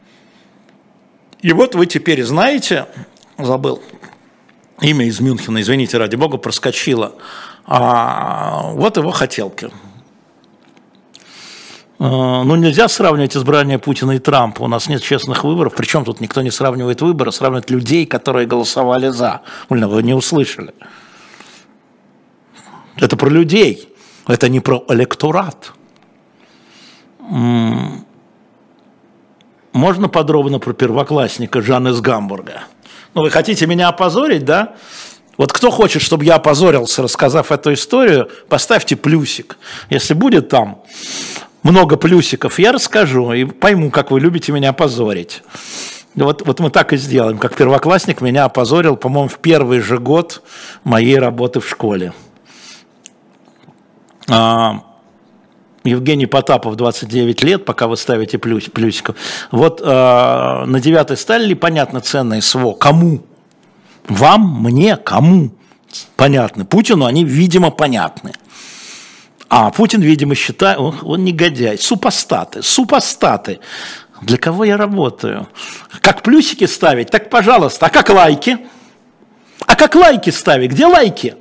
И вот вы теперь знаете, забыл, имя из Мюнхена, извините, ради бога, проскочило. А вот его хотелки. Ну, нельзя сравнивать избрание Путина и Трампа. У нас нет честных выборов. Причем тут никто не сравнивает выборы, сравнивает людей, которые голосовали за. Вы не услышали. Это про людей. Это не про электорат. Можно подробно про первоклассника Жан из Гамбурга? Ну, вы хотите меня опозорить, да? Вот кто хочет, чтобы я опозорился, рассказав эту историю, поставьте плюсик. Если будет там много плюсиков, я расскажу и пойму, как вы любите меня опозорить. Вот, вот мы так и сделаем, как первоклассник меня опозорил, по-моему, в первый же год моей работы в школе. А, Евгений Потапов, двадцать девять лет, пока вы ставите плюс, плюсиков. Вот а, на девятой стали ли понятно ценные СВО? Кому? Вам, мне, кому? Понятно. Путину они, видимо, понятны. А Путин, видимо, считает, он, он негодяй. Супостаты, супостаты. Для кого я работаю? Как плюсики ставить? Так, пожалуйста. А как лайки? А как лайки ставить? Где лайки?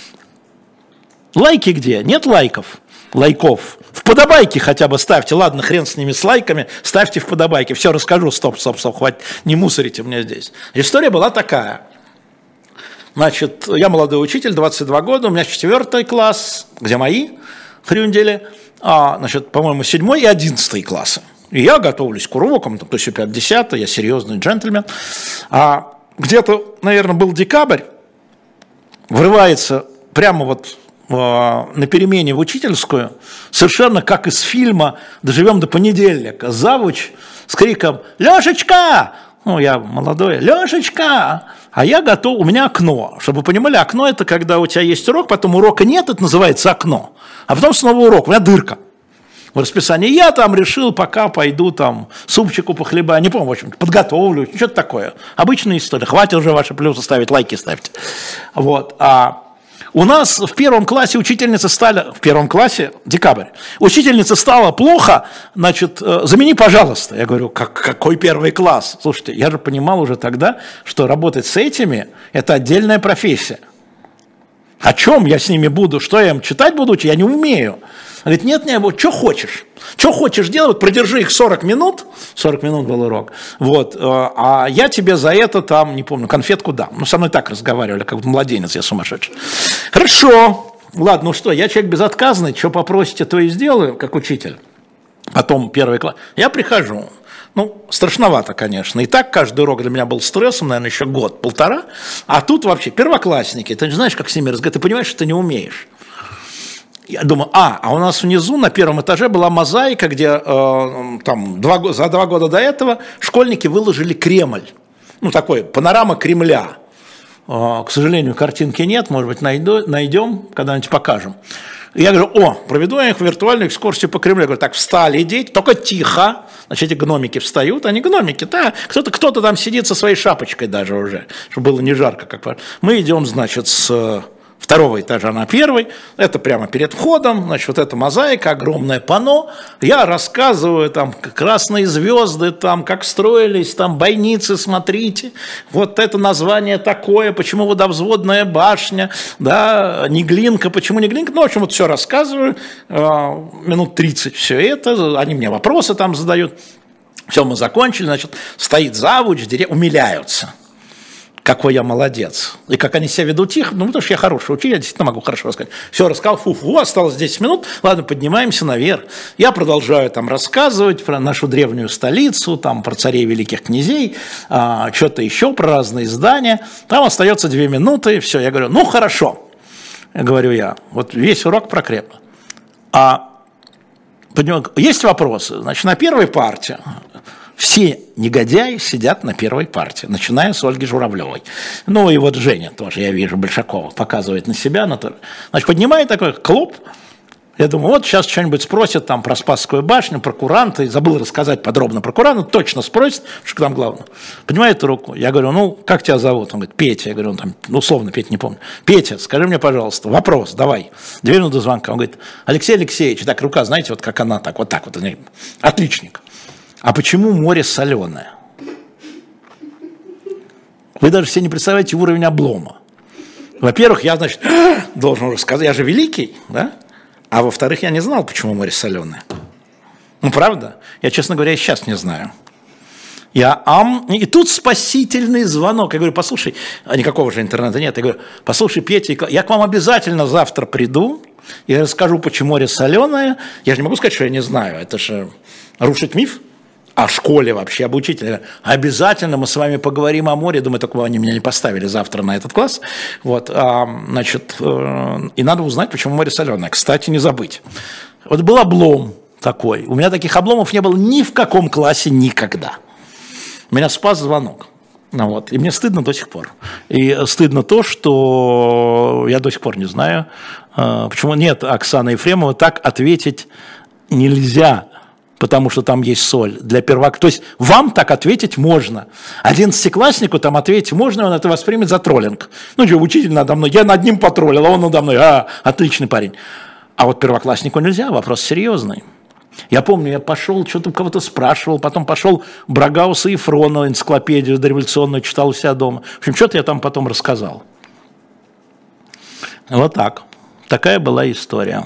Лайки где? Нет лайков? Лайков. В подобайки хотя бы ставьте. Ладно, хрен с ними, с лайками. Ставьте в подобайки. Все, расскажу. Стоп, стоп, стоп. Хватит. Не мусорите меня здесь. История была такая. Значит, я молодой учитель, двадцать два года, у меня четвертый класс, где мои хрюндели, а, значит, по-моему, седьмой и одиннадцатый классы. И я готовлюсь к урокам, то есть опять десятый, я серьезный джентльмен. А где-то, наверное, был декабрь, врывается прямо вот а, на перемене в учительскую, совершенно как из фильма «Доживем до понедельника», завуч с криком «Лешечка!» Ну, я молодой, Лешечка, а я готов, у меня окно. Чтобы вы понимали, окно – это когда у тебя есть урок, потом урока нет, это называется окно. А потом снова урок, у меня дырка. в расписании. Я там решил, пока пойду там супчику похлебаю, не помню, в общем, подготовлю, что-то такое. Обычная история. Хватит уже ваши плюсы ставить, лайки ставьте. Вот. А у нас в первом классе учительница стала, в первом классе, декабрь, учительница стала плохо, значит, замени, пожалуйста. Я говорю, как, какой первый класс? Слушайте, я же понимал уже тогда, что работать с этими – это отдельная профессия. О чем я с ними буду? Что я им читать буду? Я не умею. Говорит, нет, нет, вот что хочешь. Что хочешь делать, вот продержи их сорок минут, сорок минут был урок, вот, а я тебе за это там, не помню, конфетку дам. Ну, со мной так разговаривали, как младенец, я сумасшедший. Хорошо, ладно, ну что, я человек безотказный, что попросите, то и сделаю, как учитель. Потом первый класс. Я прихожу. Ну, страшновато, конечно. И так каждый урок для меня был стрессом, наверное, еще год, полтора. А тут вообще первоклассники, ты же знаешь, как с ними разговаривать, ты понимаешь, что ты не умеешь. Я думаю, а, а у нас внизу на первом этаже была мозаика, где э, там два, за два года до этого школьники выложили Кремль. Ну, такой, панорама Кремля. Э, к сожалению, картинки нет, может быть, найду, найдем, когда-нибудь покажем. И я говорю, о, проведу я их виртуальную экскурсию по Кремлю. Я говорю, так, встали дети, только тихо. Значит, эти гномики встают, они гномики, да, кто-то, кто-то там сидит со своей шапочкой даже уже, чтобы было не жарко. Как... Мы идем, значит, с второго этажа на первый, это прямо перед входом, значит, вот эта мозаика, огромное панно, я рассказываю, там, красные звезды, там, как строились, там, бойницы, смотрите, вот это название такое, почему водовзводная башня, да, Неглинка, почему Неглинка, ну, в общем, вот все рассказываю, минут тридцать все это, они мне вопросы там задают, все, мы закончили, значит, стоит завуч, умиляются. Какой я молодец. И как они себя ведут тихо, ну, потому что я хороший учитель, я действительно могу хорошо рассказать. Все, рассказал, фу-фу, осталось десять минут, ладно, поднимаемся наверх. Я продолжаю там рассказывать про нашу древнюю столицу, там, про царей великих князей, а, что-то еще, про разные здания. Там остается две минуты, все, я говорю, ну, хорошо, говорю я, вот весь урок про Кремль. А есть вопросы? Значит, на первой парте все негодяи сидят на первой партии, начиная с Ольги Журавлевой. Ну и вот Женя тоже, я вижу, Большакова показывает на себя. На то. Значит, поднимает такой клуб. Я думаю, вот сейчас что-нибудь спросят там про Спасскую башню, про куранты. Забыл рассказать подробно про куранты, точно спросит, что там главное. Поднимает руку. Я говорю, ну, как тебя зовут? Он говорит, Петя. Я говорю, он там, ну, условно, Петя, не помню. Петя, скажи мне, пожалуйста, вопрос, давай. Две минуты звонка. Он говорит, Алексей Алексеевич, так рука, знаете, вот как она, так, вот так вот. Отличник. А почему море соленое? Вы даже себе не представляете уровень облома. Во-первых, я, значит, должен рассказать, я же великий, да? А во-вторых, я не знал, почему море соленое. Ну, правда? Я, честно говоря, и сейчас не знаю. Я ам... И тут спасительный звонок. Я говорю, послушай, а никакого же интернета нет. Я говорю, послушай, Петя, я к вам обязательно завтра приду и расскажу, почему море соленое. Я же не могу сказать, что я не знаю. Это же рушить миф. О школе вообще, об учителе. Обязательно мы с вами поговорим о море. Думаю, такого они меня не поставили завтра на этот класс. Вот, а, значит, э, и надо узнать, почему море соленое. Кстати, не забыть. Вот был облом такой. У меня таких обломов не было ни в каком классе никогда. Меня спас звонок. Ну, вот. И мне стыдно до сих пор. И стыдно то, что я до сих пор не знаю, э, почему нет, Оксана Ефремова, так ответить нельзя. Потому что там есть соль для первак. То есть вам так ответить можно. Одиннадцатикласснику там ответить можно, он это воспримет за троллинг. Ну что, учитель надо мной, я над ним потроллил, а он надо мной, а, отличный парень. А вот первокласснику нельзя, вопрос серьезный. Я помню, я пошел, что-то кого-то спрашивал, потом пошел Брагауса и Ефронова, энциклопедию дореволюционную читал у себя дома. В общем, что-то я там потом рассказал. Вот так. Такая была история.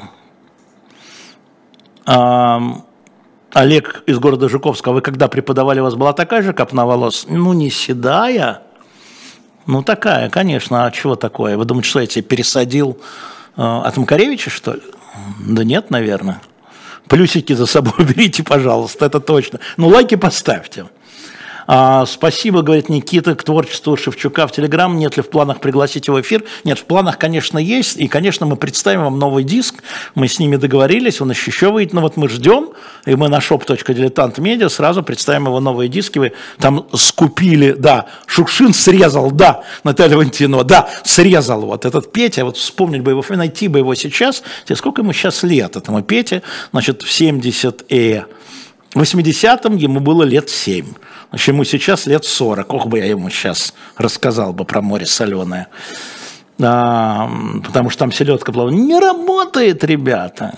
Олег из города Жуковска, вы когда преподавали, у вас была такая же копна волос? Ну, не седая, ну, такая, конечно, а чего такое? Вы думаете, что я тебе пересадил э, от Макаревича, что ли? Да нет, наверное. Плюсики за собой уберите, пожалуйста, это точно. Ну, лайки поставьте. А, спасибо, говорит Никита, к творчеству Шевчука в Телеграм. Нет ли в планах пригласить его в эфир? Нет, в планах, конечно, есть. И, конечно, мы представим вам новый диск. Мы с ними договорились, он еще выйдет. Но вот мы ждем, и мы на shop точка diletant media сразу представим его новые диски. Вы там скупили, да, Шукшин срезал, да, Наталья Валентинова, да, срезал вот этот Петя. Вот вспомнить бы его, найти бы его сейчас. Сколько ему сейчас лет, этому Пете? Значит, в семьдесят и восьмидесятом ему было лет семь. Значит, ему сейчас лет сорок. Ох бы я ему сейчас рассказал бы про море соленое. А, потому что там селедка плавает. Не работает, ребята.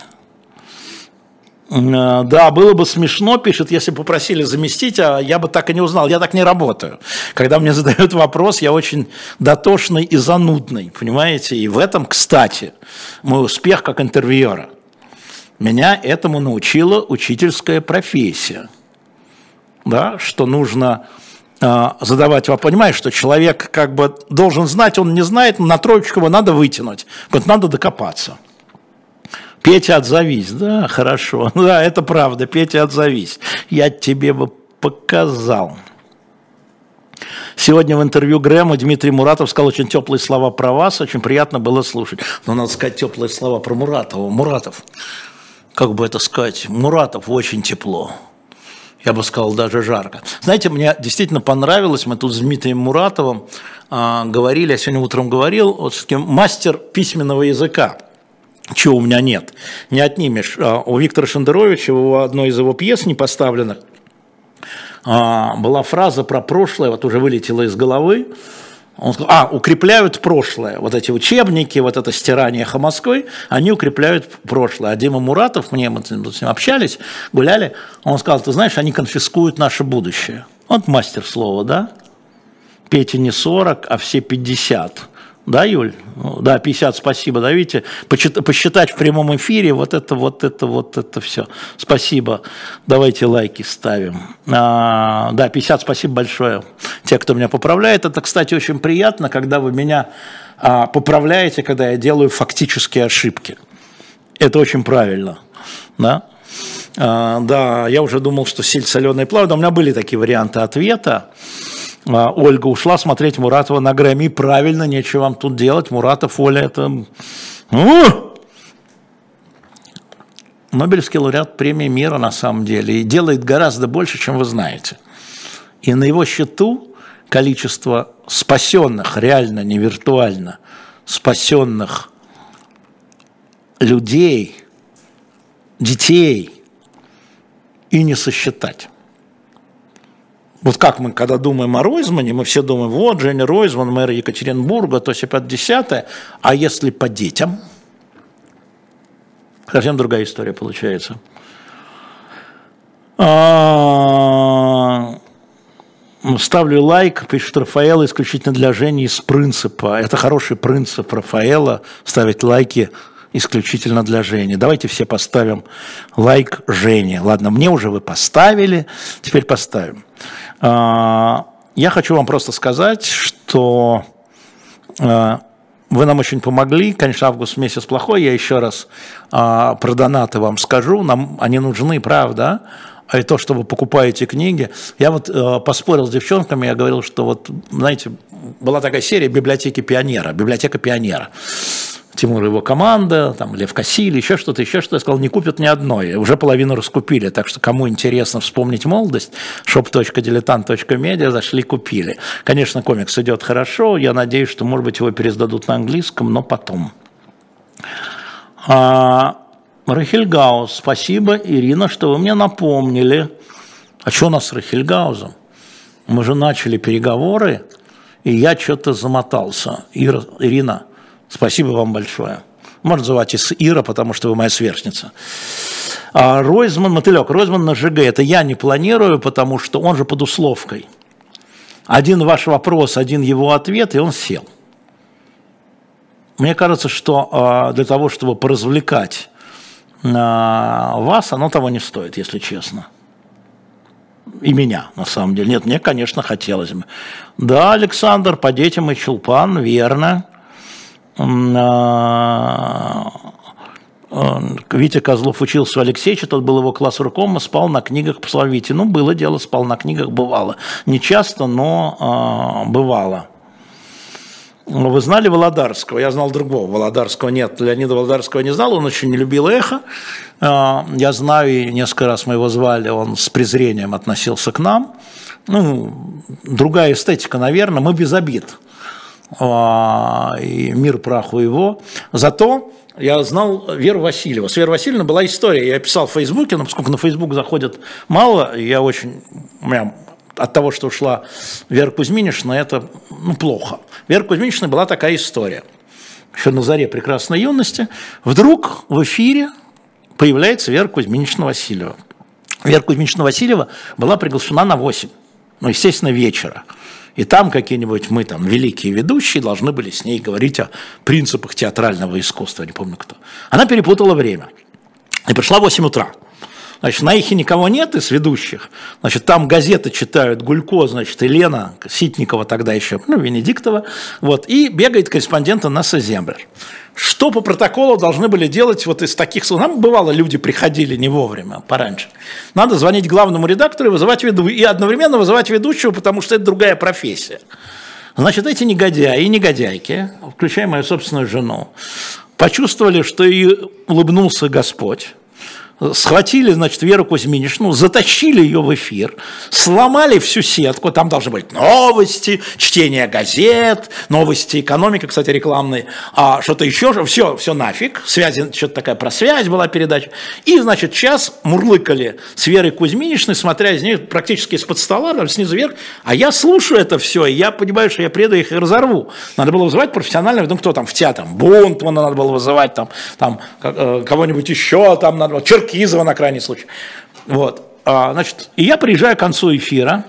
А, да, было бы смешно, пишет, если бы попросили заместить, а я бы так и не узнал. Я так не работаю. Когда мне задают вопрос, я очень дотошный и занудный, понимаете? И в этом, кстати, мой успех как интервьюера. Меня этому научила учительская профессия. Да, что нужно э, задавать вопрос. Понимаешь, что человек как бы должен знать, он не знает, на троечку его надо вытянуть. Вот надо докопаться. Петя, отзовись. Да, хорошо. Да, это правда. Петя, отзовись. Я тебе бы показал. Сегодня в интервью Грэму Дмитрий Муратов сказал очень теплые слова про вас. Очень приятно было слушать. Но надо сказать теплые слова про Муратова. Муратов, как бы это сказать, Муратов очень тепло. Я бы сказал, даже жарко. Знаете, мне действительно понравилось, мы тут с Дмитрием Муратовым э, говорили, я сегодня утром говорил, вот с кем мастер письменного языка, чего у меня нет, не отнимешь. Э, у Виктора Шендеровича, у одной из его пьес непоставленных, э, была фраза про прошлое, вот уже вылетела из головы. Он сказал, а, укрепляют прошлое. Вот эти учебники, вот это стирание эхо Москвы, они укрепляют прошлое. А Дима Муратов, мне мы с ним общались, гуляли, он сказал, ты знаешь, они конфискуют наше будущее. Вот мастер слова, да? Пете не сорок, а все пятьдесят. Да, Юль? Да, пятьдесят, спасибо. Да, видите, посчитать в прямом эфире, вот это, вот это, вот это все. Спасибо. Давайте лайки ставим. А, да, пятьдесят, спасибо большое. Те, кто меня поправляет. Это, кстати, очень приятно, когда вы меня а, поправляете, когда я делаю фактические ошибки. Это очень правильно. Да? А, да, я уже думал, что сельдь соленая плавает. У меня были такие варианты ответа. Ольга ушла смотреть Муратова на Грэмми. Правильно, нечего вам тут делать. Муратов, Оля, это... Нобелевский лауреат премии мира на самом деле. И делает гораздо больше, чем вы знаете. И на его счету количество спасенных, реально, не виртуально, спасенных людей, детей и не сосчитать. Вот как мы, когда думаем о Ройзмане, мы все думаем, вот, Женя Ройзман, мэр Екатеринбурга, то все пятьдесятое, а если по детям? Совсем другая история получается. Ставлю лайк, пишет Рафаэла, исключительно для Жени из принципа. Это хороший принцип Рафаэла, ставить лайки исключительно для Жени. Давайте все поставим лайк Жене. Ладно, мне уже вы поставили, теперь поставим. Я хочу вам просто сказать, что вы нам очень помогли. Конечно, август месяц плохой, я еще раз про донаты вам скажу. Нам они нужны, правда? А и то, что вы покупаете книги. Я вот поспорил с девчонками, я говорил, что вот, знаете, была такая серия «Библиотеки пионера», «Библиотека пионера». Тимур и его команда, там, Лев Кассиль, еще что-то, еще что-то. Я сказал, не купят ни одной. Уже половину раскупили. Так что, кому интересно вспомнить молодость, shop точка diletant точка media, зашли, купили. Конечно, комикс идет хорошо. Я надеюсь, что, может быть, его пересдадут на английском, но потом. А, Рахельгаус, спасибо, Ирина, что вы мне напомнили. А что у нас с Рахельгаузом? Мы же начали переговоры, и я что-то замотался. Ира, Ирина, спасибо вам большое. Можно звать Ира, потому что вы моя сверстница. А Ройзман, мотылек, Ройзман на ЖГ. Это я не планирую, потому что он же под условкой. Один ваш вопрос, один его ответ, и он сел. Мне кажется, что для того, чтобы поразвлекать вас, оно того не стоит, если честно. И меня, на самом деле. Нет, мне, конечно, хотелось бы. Да, Александр, по детям и Чулпан, верно. Витя Козлов учился у Алексеевича, тот был его класс руком, спал на книгах по словам Вити. Ну, было дело, спал на книгах, бывало. Не часто, но э, бывало. Вы знали Володарского? Я знал другого. Володарского нет. Леонида Володарского не знал, он очень не любил эхо. Э, я знаю, и несколько раз мы его звали, он с презрением относился к нам. Ну, другая эстетика, наверное, мы без обид. Э, и мир праху его. Зато я знал Веру Васильеву. С Верой Васильевной была история. Я писал в Фейсбуке, но поскольку на Фейсбук заходят мало, я очень... У меня от того, что ушла Вера Кузьминична, это ну, плохо. Вера Кузьминична была такая история. Еще на заре прекрасной юности. Вдруг в эфире появляется Вера Кузьминична Васильева. Вера Кузьминична Васильева была приглашена на восемь. Ну, естественно, вечера. И там какие-нибудь мы, там, великие ведущие, должны были с ней говорить о принципах театрального искусства, не помню кто. Она перепутала время. И пришла в восемь утра. Значит, на эхе никого нет из ведущих. Значит, там газеты читают Гулько, значит, Елена Ситникова тогда еще, ну, Венедиктова. Вот, и бегает корреспондент Инесса Землер. Что по протоколу должны были делать вот из таких... Нам бывало, люди приходили не вовремя, пораньше. Надо звонить главному редактору и вызывать веду... и одновременно вызывать ведущего, потому что это другая профессия. Значит, эти негодяи и негодяйки, включая мою собственную жену, почувствовали, что ей улыбнулся Господь. Схватили, значит, Веру Кузьминичну, затащили ее в эфир, сломали всю сетку, там должны быть новости, чтение газет, новости экономики, кстати, рекламные, а что-то еще, все, все нафиг, связи, что-то такая про связь была передача, и, значит, час мурлыкали с Верой Кузьминичной, смотря из нее практически из-под стола, там, снизу вверх, а я слушаю это все, и я понимаю, что я приеду их и разорву. Надо было вызывать профессионального, ну, кто там в театре, Бунтмана надо было вызывать, там, там кого-нибудь еще, там, надо было, Черкизова на крайний случай. Вот. А, значит, и я приезжаю к концу эфира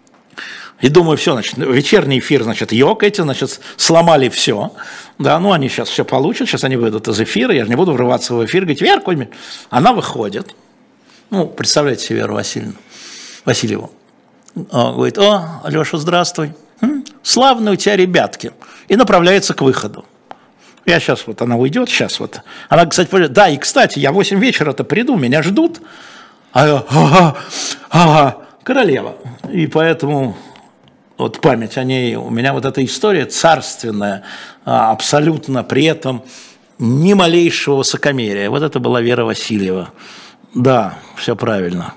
и думаю, все, значит, вечерний эфир, значит, йог эти, значит, сломали все. Да, ну они сейчас все получат, сейчас они выйдут из эфира, я же не буду врываться в эфир, говорить, Вера Кузьминична, она выходит. Ну, представляете себе Веру Васильевну, Васильеву. А, говорит, о, Алеша, здравствуй. М? Славные у тебя ребятки. И направляется к выходу. Я сейчас, вот она уйдет, сейчас вот. Она, кстати, говорит, да, и, кстати, я в восемь вечера-то приду, меня ждут. А я, ага, ага, королева. И поэтому вот память о ней, у меня вот эта история царственная, абсолютно при этом ни малейшего высокомерия. Вот это была Вера Васильева. Да, все правильно.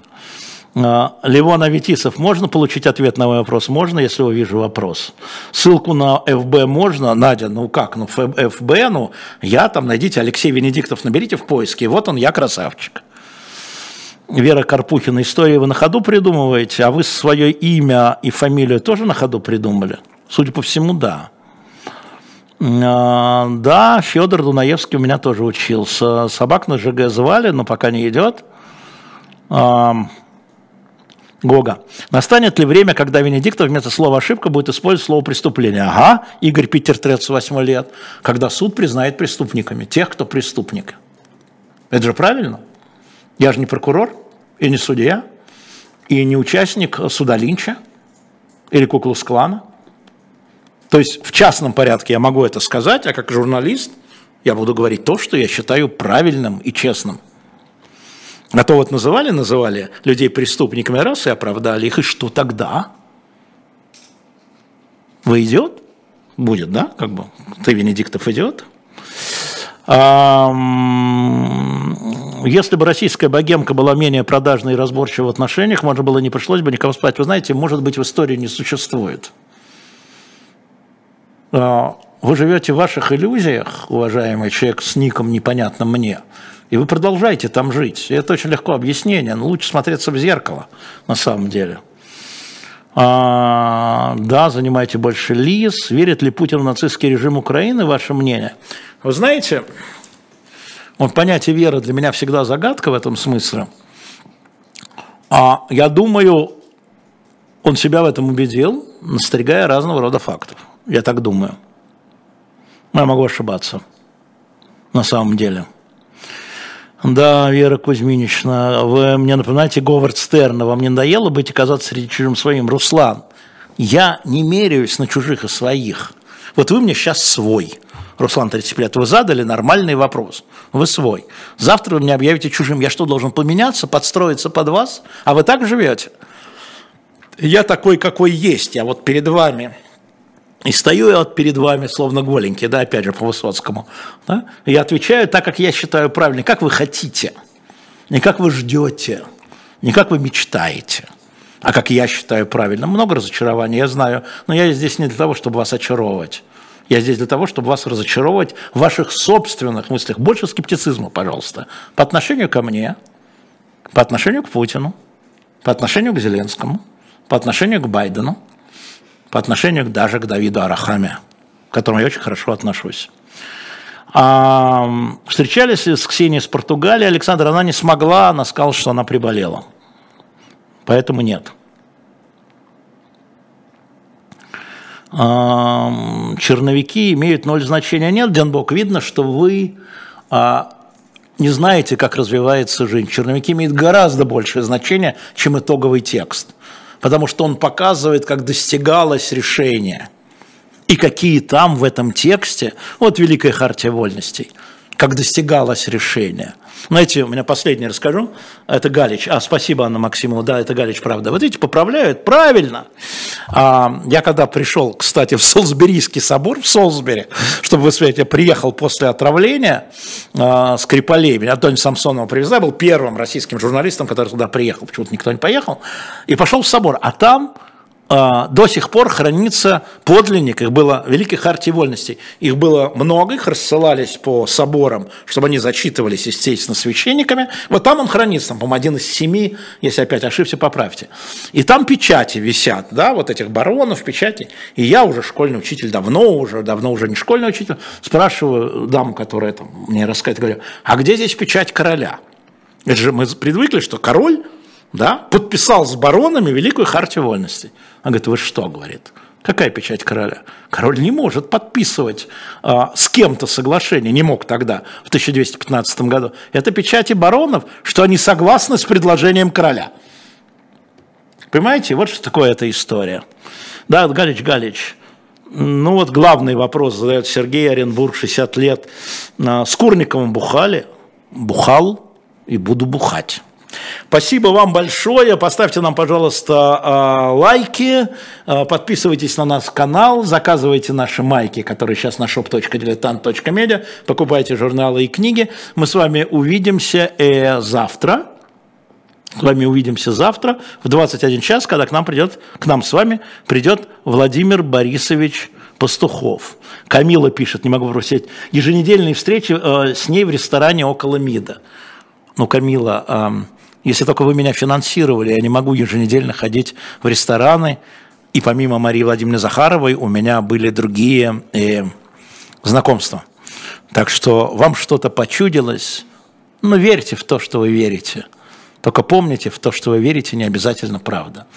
Левон Аветисов, можно получить ответ на мой вопрос? Можно, если увижу вопрос. Ссылку на эф бэ можно? Надя, ну как, ну эф бэ, ну я там, найдите, Алексей Венедиктов, наберите в поиске, вот он, я красавчик. Вера Карпухина, истории вы на ходу придумываете, а вы свое имя и фамилию тоже на ходу придумали? Судя по всему, да. Да, Федор Дунаевский у меня тоже учился. Собак на ЖГ звали, но пока не идет. Гога. Настанет ли время, когда Венедиктов вместо слова «ошибка» будет использовать слово «преступление»? Ага, Игорь Питер, тридцать восемь лет. Когда суд признает преступниками тех, кто преступник. Это же правильно. Я же не прокурор, и не судья, и не участник суда Линча или Ку-клукс-клана. То есть в частном порядке я могу это сказать, а как журналист я буду говорить то, что я считаю правильным и честным. А то вот называли, называли людей преступниками раз и оправдали их, и что тогда? Вы идет? Будет, да? Как бы ты, Венедиктов, идет? Если бы российская богемка была менее продажной и разборчива в отношениях, можно было не пришлось бы никого спать. Вы знаете, может быть, в истории не существует. Вы живете в ваших иллюзиях, уважаемый человек с ником непонятным мне, и вы продолжаете там жить. И это очень легко объяснение, но лучше смотреться в зеркало на самом деле. А, да, занимаете больше лиц. Верит ли Путин в нацистский режим Украины? Ваше мнение? Вы знаете, вот понятие веры для меня всегда загадка в этом смысле. А я думаю, он себя в этом убедил, настригая разного рода фактов. Я так думаю. Но я могу ошибаться. На самом деле. Да, Вера Кузьминична, вы мне напоминаете Говард Стерна. Вам не надоело быть и казаться среди чужим своим? Руслан, я не меряюсь на чужих и своих. Вот вы мне сейчас свой. Руслан, тридцать лет, вы задали нормальный вопрос. Вы свой. Завтра вы меня объявите чужим. Я что, должен поменяться, подстроиться под вас? А вы так живете? Я такой, какой есть. Я вот перед вами. И стою я вот перед вами, словно голенький, да, опять же, по Высоцкому. Да? И я отвечаю так, как я считаю правильно. Как вы хотите. Не как вы ждете. Не как вы мечтаете. А как я считаю правильно. Много разочарований, я знаю. Но я здесь не для того, чтобы вас очаровывать. Я здесь для того, чтобы вас разочаровывать в ваших собственных мыслях. Больше скептицизма, пожалуйста. По отношению ко мне, по отношению к Путину, по отношению к Зеленскому, по отношению к Байдену, по отношению даже к Давиду Арахаме, к которому я очень хорошо отношусь. А, встречались с Ксенией из Португалии. Александра, она не смогла, она сказала, что она приболела. Поэтому нет. Черновики имеют ноль значения. Нет, Денбок, видно, что вы а, не знаете, как развивается жизнь. Черновики имеют гораздо большее значение, чем итоговый текст, потому что он показывает, как достигалось решение и какие там в этом тексте, вот Великая Хартия Вольностей, как достигалось решение. Знаете, у меня последнее расскажу, это Галич, а, спасибо, Анна Максимова, да, это Галич, правда. Вот видите, поправляют, правильно. А, я когда пришел, кстати, в Солсберийский собор, в Солсбери, чтобы вы знаете, я приехал после отравления а, Скрипалей, меня Антония Самсонова привезла, был первым российским журналистом, который туда приехал, почему-то никто не поехал, и пошел в собор, а там до сих пор хранится подлинник, их было Великой Хартии Вольностей, их было много, их рассылались по соборам, чтобы они зачитывались, естественно, священниками, вот там он хранится, там, по-моему, один из семи, если опять ошибся, поправьте, и там печати висят, да, вот этих баронов, печати, и я уже школьный учитель, давно уже, давно уже не школьный учитель, спрашиваю даму, которая там мне рассказывает, говорю, а где здесь печать короля? Это же мы привыкли, что король, да, подписал с баронами Великую Хартию Вольностей. Он говорит, вы что, говорит, какая печать короля? Король не может подписывать а, с кем-то соглашение, не мог тогда, в тысяча двести пятнадцатом году. Это печати баронов, что они согласны с предложением короля. Понимаете, вот что такое эта история. Да, Галич, Галич, ну вот главный вопрос задает Сергей Оренбург, шестьдесят лет. С Курниковым бухали, бухал и буду бухать. Спасибо вам большое. Поставьте нам, пожалуйста, лайки, подписывайтесь на наш канал, заказывайте наши майки, которые сейчас на шоп точка дилетант точка медиа, покупайте журналы и книги. Мы с вами увидимся э, завтра. С вами увидимся завтра в двадцать один час, когда к нам придет, к нам с вами придет Владимир Борисович Пастухов. Камила пишет, не могу бросить, еженедельные встречи э, с ней в ресторане около МИДа. Ну, Камила, э, если только вы меня финансировали, я не могу еженедельно ходить в рестораны. И помимо Марии Владимировны Захаровой у меня были другие э, знакомства. Так что вам что-то почудилось, ну, верьте в то, что вы верите. Только помните, в то, что вы верите, не обязательно правда.